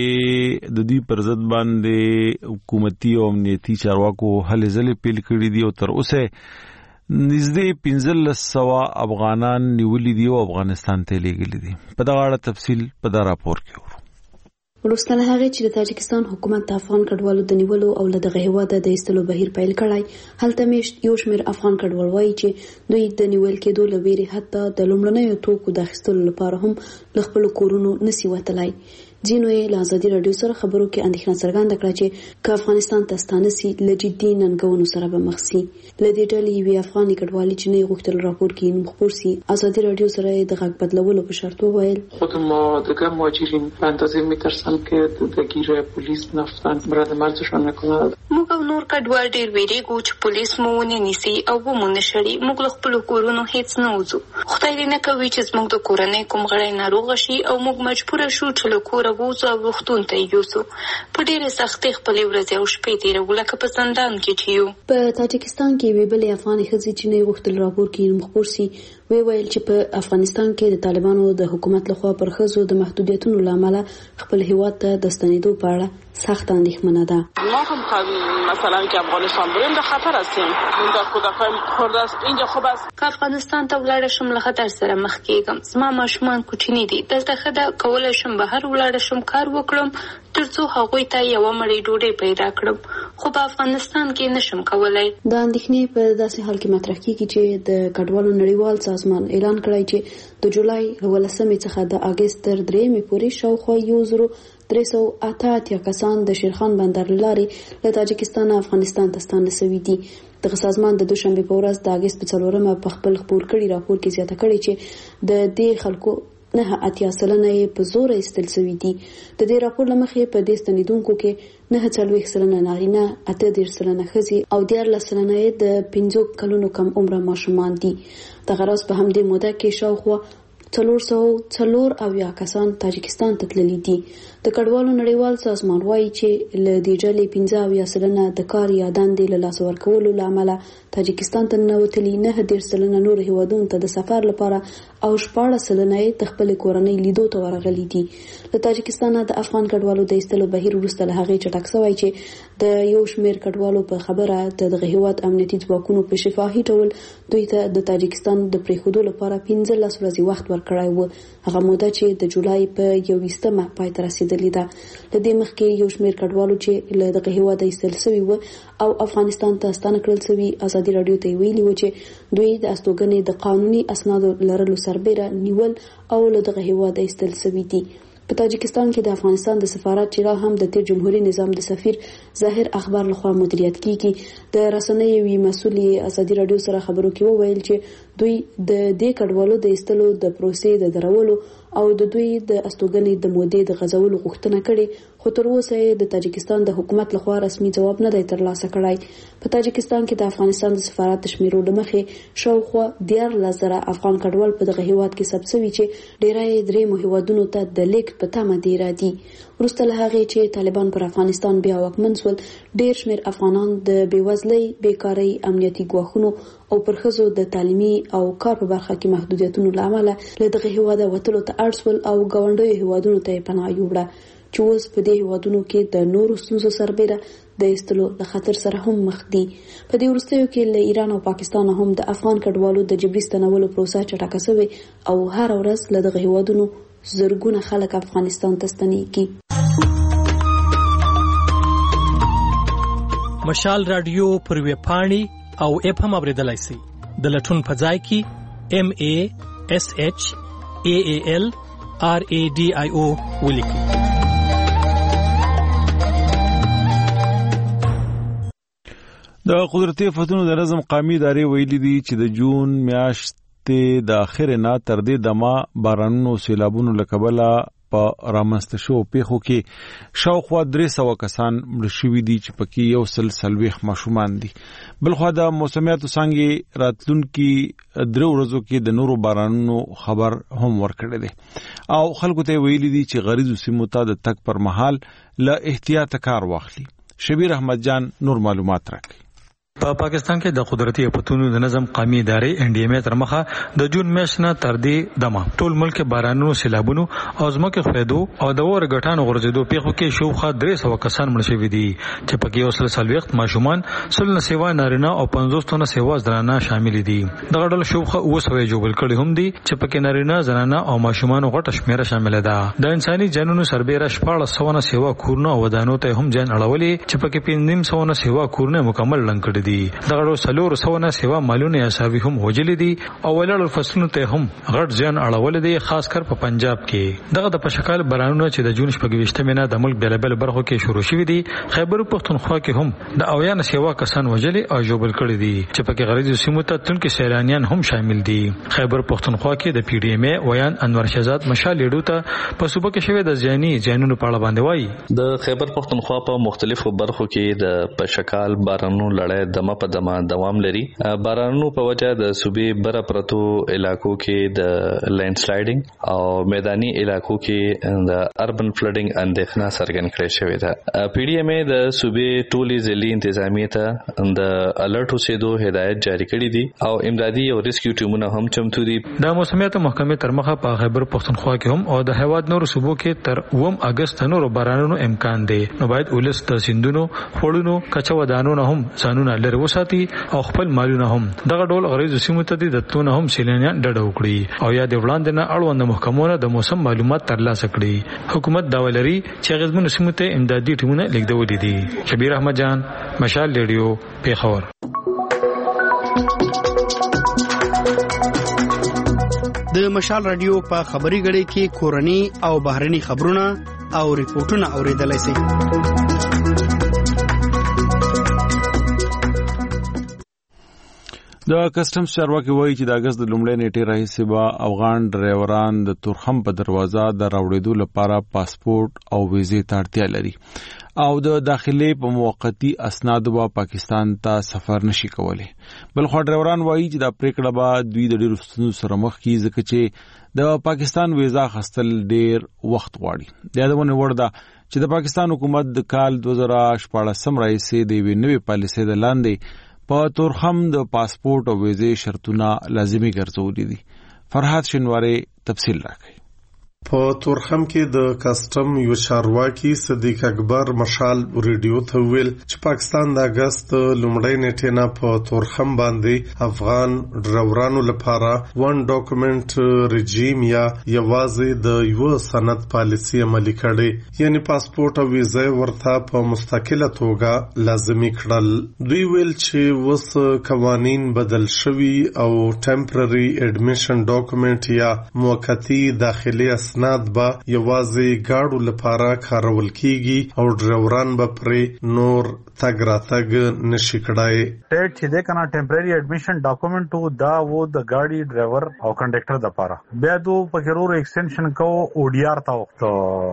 چې د دې پر ضد باندې حکومتي او امنیتي چارواکو هلې ځلې پیل کړې دي او تر اوسه نږدې پنځلس سوه افغانان نیولي دي او افغانستان ته لیږلي دي. په دغه اړه تفصیل په دا راپور کې ورو. ورستله هغه چې د تاجکستان حکومت د افغان کډوالو د نیولو او له دغه هیواده د ایستلو بهیر پیل کړای هلته میشت یو شمېر افغان کډوال وایي چې دوی د نیول کېدو لویري حتی د لومړنیو توکو د اخیستلو لپاره هم له خپل کورونو نسی وتلای. ځینو یې له ازادي راډیو سره خبرو کې اندېښنه څرګنده کړه چې که افغانستان ته ستانه سي له جدي ننګونو سره به مخ سي. له دې ډلې یوې افغاني کډوالې چې نه یې غوښتل راپور کې نوم خپور سي ازادي راډیو سره د غږ بدلولو په شرط وویل خود ما دیگه مهاجرین به اندازه میترسم که درگیر پلیس نفتن برد مرزشان نکند. موږ نور کډوال ډیر ویریږو چې پولیس مو ونه نیسي او ومو نشړي. موږ له خپل کورونو هیڅ نه وځو. خدای دې نه کوي چې زموږ د کورنۍ کوم غړی ناروغ شي او موږ مجبور شو چې له کوره وځو او روغتون ته یوسو. په ډېرې سختۍ خپلې ورځې او شپې تېروو لکه په زندان کې چې یو. په تاجکستان کې یوې بلې افغانې ښځې چې نه یې غوښتل راپور کې نوم خپور سي ویل چې په افغانستان کې د طالبانو د حکومت لخوا پر ښځو د محدودیتونو له امله خپل هیواد ته د ستنېدو په اړه سخت اندېښمنه ده. ما هم مثلا که افغانستان بریم در خطر هستیم. اینجا کودکان خورده است، اینجا خوب است. که افغانستان ته ولاړ شم له خطر سره مخ کېږم. زما ماشومان کوچني دي. دلته ښه ده کولی شم بهر ولاړ شم کار وکړم ترڅو هغوی ته یوه مړۍ ډوډۍ پیدا کړم. خو په افغانستان کې نشم کولای. دا اندېښنې په داسې حال کې مطرح کېږي چې د کډوالو نړیوال سازمان اعلان کړی چې د جولای ولسمې څخه د اګست تر درېیمې پورې شاوخوا یو زرو درې سوه اته اتیا کسان د شیرخان بندر له لارې له تاجکستان افغانستان ته ستانه شوي دي. دغه سازمان د دوشنبې په ورځ د اګست په څلورمه په خپل خپور کړي راپور کې زیاته کړې چې د دې خلکو نه اتیا سلنه یې په زور ایستل شوي دي. د دې راپور له مخې په دې ستنېدونکو کې نه څلوېښت سلنه نارینه، اته دېرش سلنه ښځې او دیارلس سلنه یې د پنځو کلونو کم عمره ماشومان دي. دغه راز په همدې موده کې شاوخوا څلور سوه څلور اویا کسان تاجکستان ته تللي دي. د کډوالو نړیوال سازمان وایي چې له دې ډلې پنځه اویا سلنه د کار یا دندې له لاسه ورکولو له امله تاجکستان ته ننوتلي، نه دېرش سلنه نور هیوادونو ته د سفر لپاره او شپاړس سلنه یې د خپلې کورنۍ لیدو ته ورغلي دي. له تاجکستانه د افغان کډوالو د ایستلو بهیر وروسته له هغې چټک شوی چې د یو شمېر کډوالو په خبره د دغه هیواد امنیتي ځواکونو په شفاهي ډول دوی ته د تاجکستان د پرېښودو لپاره پنځلس ورځې وخت ورکړی و. هغه موده چې د جولای په یوویشتمه پای ته رسېدلې ده. له دې مخکې یو شمېر کډوالو چې له دغه هیواده ایستل شوي وو او افغانستان ته ستانه کړل شوي ازادي راډیو ته ویلي وو چې دوی د استوګنې د قانوني اسنادو لرلو سربېره نیول او له دغه هیواده ایستل شوي دي. په تاجکستان کې د افغانستان د سفارت چې لا هم د تیر جمهوریت نظام د سفیر ظاهر اخبار لخوا مدیریت کیږي. د رسنیو وی مسؤل ازادي راډیو سره خبرو کې وویل چې دوی د دې کډوالو د ایستلو د پروسې د درولو او د دوی د استوګنې د مودې د غځولو غوښتنه کړې، خو تر اوسه د تاجکستان د حکومت لخوا رسمي ځواب نه دی ترلاسه کړی. په تاجکستان کې د افغانستان د سفارت شمیرو د مخې شاوخوا دیارلس زره افغان کډوال په دغه هیواد کې سبسوي چې ډیری درې هیوادونو ته د لیک په تمه دی را دي. وروسته له هغې چې طالبان پر افغانستان بیا واکمن شول، ډیر شمیر افغانان د بېوزلۍ، بیکارۍ، امنیتي ګواښونو او پر ښځو د تعلیمي او کار په برخه کې محدودیتونو له امله له دغه هیواده وتلو ته اړ شول او ګاونډیو هیوادونو ته یې پناه یووړه چې اوس په دې هیوادونو کې د نورو ستونزو سربیره د ایستلو له خطر سره هم مخ دي. په دې وروستیو کې له ایران او پاکستان هم د افغان کډوالو د جبري ستنولو پروسه چټکه شوې او هر ورځ له دغه هیوادونو زرګونه خلک افغانستان ته ستنېږي. مشال رادیو پر ویب پاڼې او اپ هم اوریدلای شئ. د لټون په ځای کې ام ای اس ایچ ای ای ال آر ای ډي آی او ولیکئ. د قدرتي آفتونو د نظم قومي ادارې ویلي دي چې د جون میاشتې د اخر نه تر دې دمه بارانونو سیلابونو له کبله په رامنځته شوو پیښو کې شاوخوا درې سوه کسان مړه شوي دي چې پکې یو سل څلوېښت ماشومان دي. بلخوا د موسمیاتو څانګې راتلونکي درې ورځو کې د نورو بارانونو خبر هم ورکړی دی او خلکو ته ویلي دي چې غریزو سیمو ته د تګ پر مهال له احتیاطه کار واخلي. شبیر احمد جان نور معلومات راکړي. په پاکستان کې د قدرتي آفتونو د نظم قومي ادارې ان ډي ام تر مخه د جون میاشت نه تر دې دمه ټول ملک بارانونو، سیلابونو او ځمکې ښویدو او د اور غټانو غورځېدو پیښو کې شاوخوا درې سوه کسان مړه شوي دي چې پکې یو سل څلوېښت ماشومان، سل نه سیوا نارینه او پنځوس تنه سیوا زنانه شامل دي. دغه ډله شاوخوا اوه سوه جوړ کړي هم دي چې پکې نارینه، زنانه او ماشومان غټه شمیره شامل ده. د انساني جنونو سربېره شپاړس سوه نه سیوا کورونه او ودانو ته هم جان اړولې چې پکې پنځه نیم سوه نه سیوا کورونه مکمل لنګ کړي دي. دغه سلور سونه سیوا مالونه یا ساوي هم وجلې دي او ولړ فصلونو ته هم غټ ځان اړول دي، خاص کر په پنجاب کې. دغه د پشکال بارانونو چې د جون شپږ مینا د ملک بیلابل برخو کې شروع شوي دي، خیبر پختونخوا کې هم د اویان سیوا کسان وجلې او جوبل کړي دي چې پکې غریزو سیمو ته تونکي سیلانیان هم شامل دي. خیبر پختونخوا کې د پی ډی ایم ای ویان انور شهزاد مشال لیډو ته په صوبه کې شوی د ځاني ځانونو په اړه باندې وایي. د خیبر پختونخوا په مختلفو برخو کې د پشکال بارانونو لړۍ دمه په دمه دوام لري. بارانونو په وجه د صوبې بره پرتو علاقو کې د لینډ سلایډینګ او میداني علاقو کې د اربن فلډینګ اندېښنه څرګند کړې شوې ده. پی ډی ایم ای د صوبې ټولې ضلعي انتظامیې ته د الرټ اوسېدو هدایت جاری کړي دي او امدادي او ریسکیو ټیمونه هم چمتو دي. د موسمیاتو محکمې تر مخه په خیبر پختونخوا کې هم او د هیواد نورو صوبو کې تر اووم اگست نورو بارانونو امکان دی. نو باید ولس د سیندونو، خړونو، کچا ودانونو هم ځانونه لري وساتي او خپل مالونه هم دغه ډول غریزو سیمو ته د تلونه هم سیلانیان ډډه وکړي او یا د وړاندې نه اړوند محکمونو د موسم معلومات ترلاسه کړي. حکومت دا ولري چې غزمن سیمو ته امدادي ټیمونه لیږدولې دي. شبیر احمد جان، مشال ریډیو، پیښور. د مشال رادیو په خبري غړي کې کورني او بهرني خبرونه او ریپورتونه اوریدلای شئ. د کسټمز چارواکي وایي چې د اگست د لومړۍ نیټې راهیسې به افغان ډرایوران د تورخم په دروازه د راوړېدو لپاره پاسپورت او ویزې ته اړتیا لري او د داخلي په موقتی اسنادو به پاکستان ته سفر نشي کولی. بلخو ډرایوران وایي چې دا پریکړه به دوی د ډېرو ستونزو سره مخ کړي ځکه چې د پاکستان ویزا اخیستل ډېر وخت غواړي. د یادونه وړ ده چې د پاکستان حکومت د کال دوه زره شپاړسم راهیسې د یوې نوې پالیسۍ د لاندې په تورخم د پاسپورت او ویزې شرطونه لازمي ګرځولي دي. فرحات شنواری تفصیل راکړي. په تورخم کې د کسټم یو چارواکي صدیق اکبر مشال ریډیو ته ویل چې پاکستان د اگست لومړۍ نیټې نه په تورخم باندې افغان ډرایورانو لپاره ون ډاکومنټ رژیم یا یوازې د یو سند پالیسي عملي کړي، یعنی پاسپورت او ویزه ورته په مستقله توګه لازمي کړل. دوی ویل چې وس قوانین بدل شوي او ټمپرري اډمیشن ډاکومنټ یا موقتی داخلي اسناد به یوازې گاډو لپاره کارول کیږي او ډرایوران به پرې نور تګ راتګ نشي کړای. ټیټ چې د کنه ټمپرری اډمیشن ډاکومنټ دا و د گاډي ډرایور او کنډکټر د لپاره بیا دو پکرور ایکسټنشن کو او ډی آر تا وخت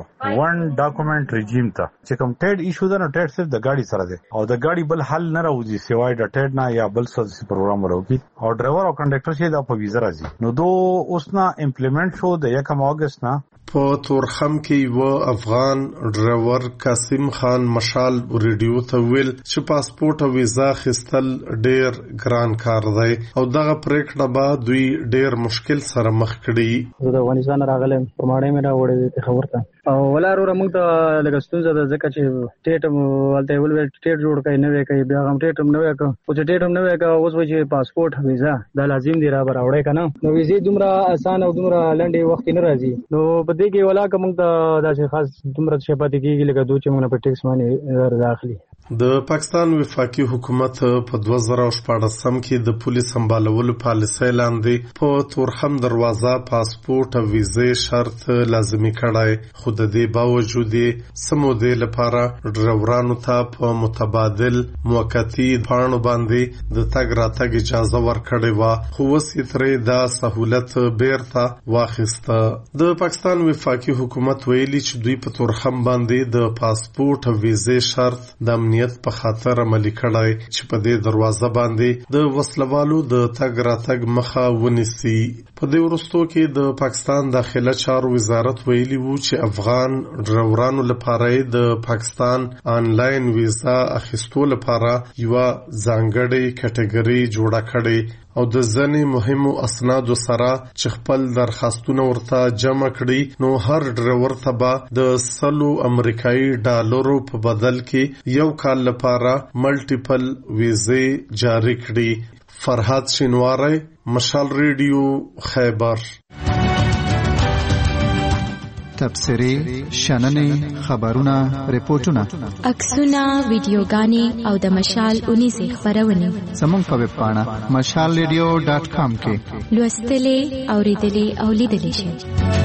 ون ډاکومنټ ريجیم ته چې کوم ټیټ ایشو ده نو ټیټ صرف د گاډي سره ده او د گاډي بل حل نه راوځي سیوای د ټیټ نه یا بل څه پروګرام ورو او ډرایور او کنډکټر چې دا په ویزا راځي نو دو اوسنا امپلیمنٹ شو د یکم اگست نه. په تورخم کې و افغان ډرایور قاسم خان مشال ریډیو ته ویل چې پاسپورت او ویزا خستل ډیر ګران کار دی او دغه پریکړه به دوی ډیر مشکل سره مخ کړي. د افغانستان راغلم په ماړې مې راوړې ته خبرته او ولارو موږ ته لګستون زده ځکه چې ټیټ ولته ول ټیټ جوړ کړي نه وي کوي بیا هم ټیټ هم نه وي کوي او چې ټیټ هم نه وي کوي اوس وایي چې پاسپورت ویزا دا لازم دی را راوړې کنه نو ویزه دومره آسان او دومره لنډي وخت نه راځي نو په دې کې ولا کوم ته داسې خاص دومره شپه کېږي لکه دوی چې موږ په ټیکس باندې داخلي. د پاکستان وفاقي حکومت په دوه زره شپږ کې د پولیس سمبالولو پالیسۍ لاندې په تورخم دروازه پاسپورت او ویزې شرط لازمي کړای خو د دې باوجود سمودې لپاره ډرایورانو ته په متبادل موقتی پاڼو باندې د تګ راتګ اجازه ورکړې وه خو اوس یې ترې دا سهولت بیرته واخیسته. د پاکستان وفاقي حکومت ویلي چې دوی په تورخم باندې د پاسپورت او ویزې شرط د په خاطر عملی کړای چې په دې دروازه باندې د وسلوالو د تګ راتګ مخه ونیسي. په دې وروستو کې د پاکستان داخله چارو وزارت ویلي وو چې افغان ډرایورانو لپاره د پاکستان آنلاین ویزا اخیستو لپاره یو ځانګړی کټګوري جوړه کړي او د ځنې مهمو اسنادو سره چې خپل درخواستونه ورته جمع کړي نو هر ډرایور ته به د سلو امریکایي ډالرو په بدل کې یو کال لپاره ملټیپل ویزې جاری کړي. فرحات شینواری، مشال ریډیو، خیبر. تبصرې، شننې، خبرونه، ریپورتونه، عکسونه، ویډیوګانې او د مشال اونیزې خبرونه زموږ په ویب پاڼه مشال ریډیو ډاټ کام کې لوستلې، اوریدلې او لیدلې شئ.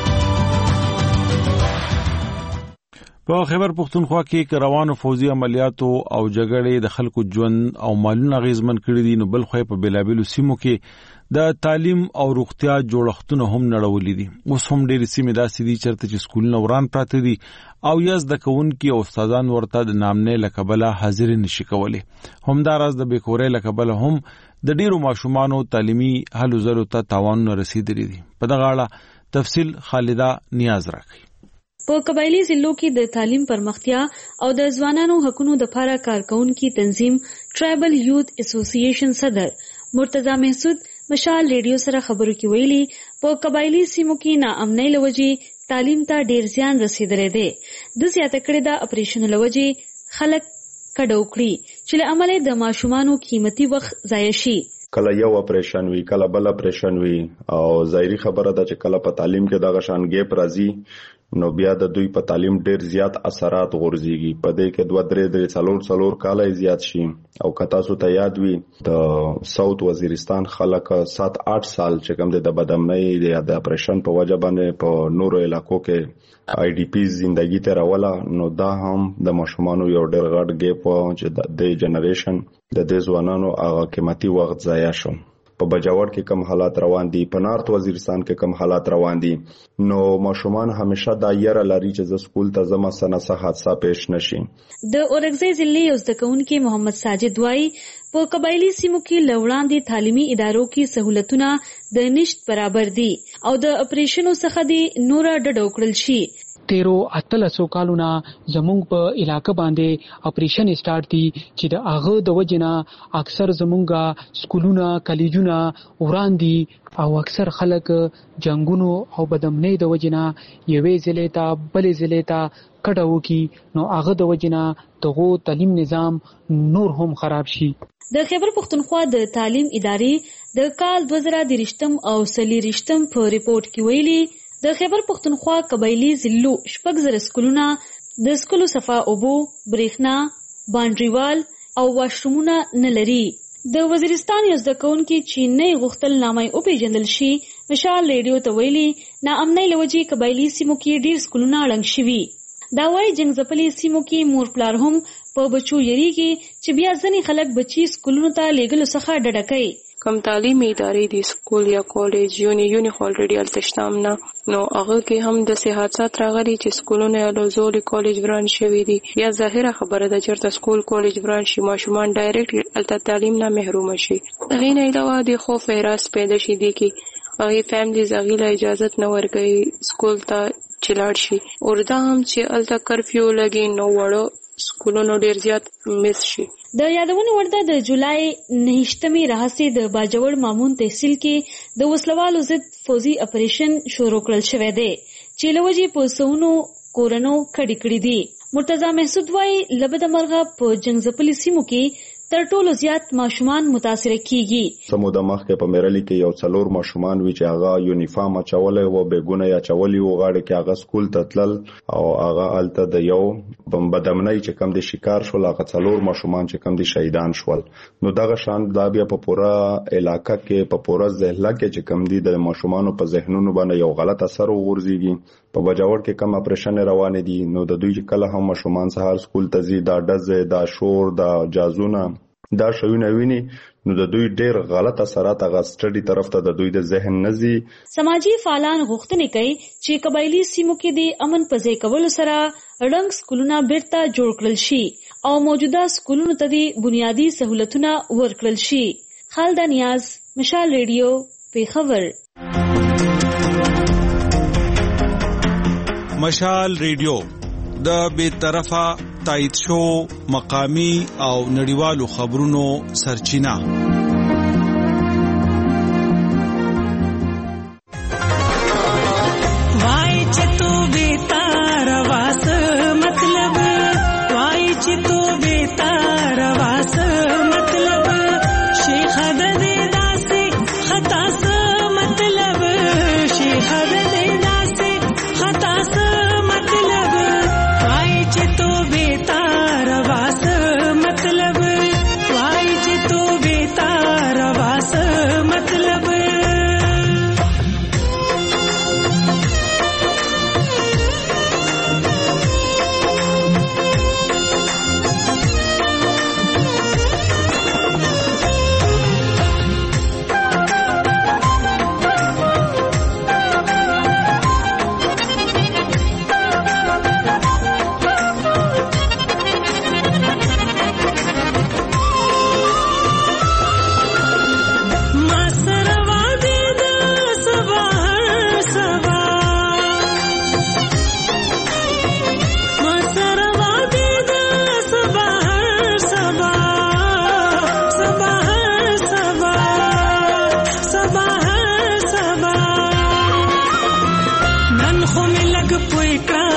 په خیبر پختونخوا کې روانو فوزي عملیاتو او جګړې د خلکو ژوند او مالونه غیزمن کړي دي نو بل خو په بلابلو سیمو کې د تعلیم او روغتیا جوړښتونه هم نړولې دي. اوس هم ډېر سیمې داسې دي چرته چې سکولونه وران پراته دي او یاز د کوونکي او استادان ورته د نامنې لکبله حاضر نشي کولی. همداراز د بیکورې لکبله هم د ډیرو ماشومانو تعلیمي هلو زلو ته تاوان رسیدلی دي. په دغه اړه تفصیل خالده نیاز راکړي. په قبایلی ضلعو کې د تعلیم پرمختیا او د ځوانانو حقوقو لپاره کارکونکو تنظیم ټرایبل یوث اسوسییشن صدر مرتضی محسود مشال ریډیو سره خبرو کې ویلي په قبایلی سیمو کې ناامنۍ لوجې تعلیم ته ډیر زیان رسیدلی دی. د زیاته کړې د اپریشن لوجې خلک کډو کړي چې له عمله د ماشومانو قیمتي وخت ضایع شي. کله یو اپریشن وی کله بل اپریشن وی او ظاهري خبره ده چې کله په تعلیم کې دغه شان ګیپ راځي نو بیا د دوی په تعلیم ډیر زیات اثرات غورځيږي. په دې کې دوه درې درې څلور څلور کاله زیات شي او کتا سو ته یاد وي د ساوث وزیرستان خلک سات آټ سال چې کوم د بدامنۍ د اپریشن په وجه باندې په نورو علاقو کې آی ډی پی ژوندۍ ته راولا نو دا هم د ماشومانو یو ډیر غټ ګیپ چې د جنریشن د دې ځوانانو هغه قیمتي وخت ضایع شو. په بجاور کې کم حالات روان دي، په نارت وزیرستان کې کم حالات روان دي نو ماشومان همیشه دا یره لري چې ز سکول ته زما سنه سه حادثه پیش نشي. د اورګزای ضلع یو ځدکونکو محمد ساجد وای په قبایلی سیمو کې لوړاندې تعلیمي ادارو کې سہولتونه د نشټ برابر دي او د اپریشنو څخه دي نور ډډ وکړل شي. تیرو اتلسو کالونه زمونږ په علاقه باندې اپریشن سٹارټ دي چې د هغه د وجنه اکثر زمونږه سکولونه کالجونه وران دي او اکثر خلک جنگونو او بدامنۍ د وجنه یوې ضلع ته بلې ضلع ته کډو کی نو هغه د وجنه دغه تعلیم نظام نور هم خراب شي. د خیبر پختونخوا د تعلیم ادارې د کال دوه زره درشتم او سلیریشتم په ریپورت کې ویلي د خیبر پختونخوا قبایلی ضلعو شپږ زره سکولونه د سکولو صفا اوبو، بریښنا، باندریوال او واشرومونه نه لري. د وزیرستان یو ځدکونکو چې نه غوښتل نامه او پیژندل شي مشال ریډیو ته ویلي ناامنۍ لوجي قبایلی سیمو کې ډیر سکولونه ړنګ شوي. دا وايي جنګ ځپلي سیمو کې مور پلار هم په بچو یریږي چې بیا ځنې خلک بچي سکولونو ته لیږلو څخه ډډه کوي. کم تعلیمي ادارې دي سکول یا کالج یونی یونی الریډي التشتام نه نو هغه کې هم د صحت راغلي چې سکولونه یا لوزول کالج بران شوي دي یا ظاهره خبره ده چې سکول کالج بران شي ماشومان ډایرکټ الته تعلیم نه محروم شي. دغه نه علاوه د خوف احساس پیدا شي دي کې هغه فیملیز هغه له اجازه نه ورګي سکول ته چلاړ شي او دا هم چې الته کرفیو لګي نو وړو سکولونو ډیر زیات مس شي. د یادونې ورته د جولای نهشتمې راهیسې د باجوړ مامون تحصیل کې د وسلوالو ضد فوزي اپریشن شروع کړل شوی دی چې لوجي په سونو کورونو کډی کړی دي. مرتضی محسود وايي لبد مرغه په جنګ ځپلي سیمو کې تر ټولو زیات ماشومان متاثر کیږي. سمو د مخ کې په میرالي کې یو څلور ماشومان وی چې هغه یونیفارم چولې و بیګونه یا چولې و غاړه کې هغه سکول ته تلل او هغه الته د یو بمبدمنۍ چې کم دي شکار شول هغه څلور ماشومان چې کم دي شهیدان شول. نو دغه شان دا بیا په پورا علاقې کې په پورا ځهلا کې چې کم دي د ماشومانو په ذهنونو باندې یو غلط اثر وغورځيږي. په بجاور کې کم اپریشن روان دي نو د دوی کله هم ماشومان سهار سکول ته ځي دا ډزه دا شور دا جازونه دا شوونه ویني نو د دوی ډېر غلط اثرات هغه سټډي طرف ته د دوی د ذهن نزي. سماجی فعالان غوښتنه کوي چې قبایلی سیمو کې د امن پځې کول سره رنګ سکولونه بیرته جوړ کړل شي او موجوده سکولونو ته د بنیادی سہولتونه ورکړل شي. خالد نیاز مشال ریډیو پیښور. مشال ریډیو د بې طرفه تایید شو مقامی او نړیوالو خبرونو سرچینه. وای چې تو بیتار واس مطلب وای چې تو بیتار واس مطلب شیخ د داسې خطا س مطلب شیخ د داسې خطا س مطلب وای چې تو بیتار واس مطلب وای چې تو بیتار واس مطلب.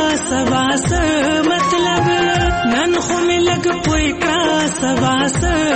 سباس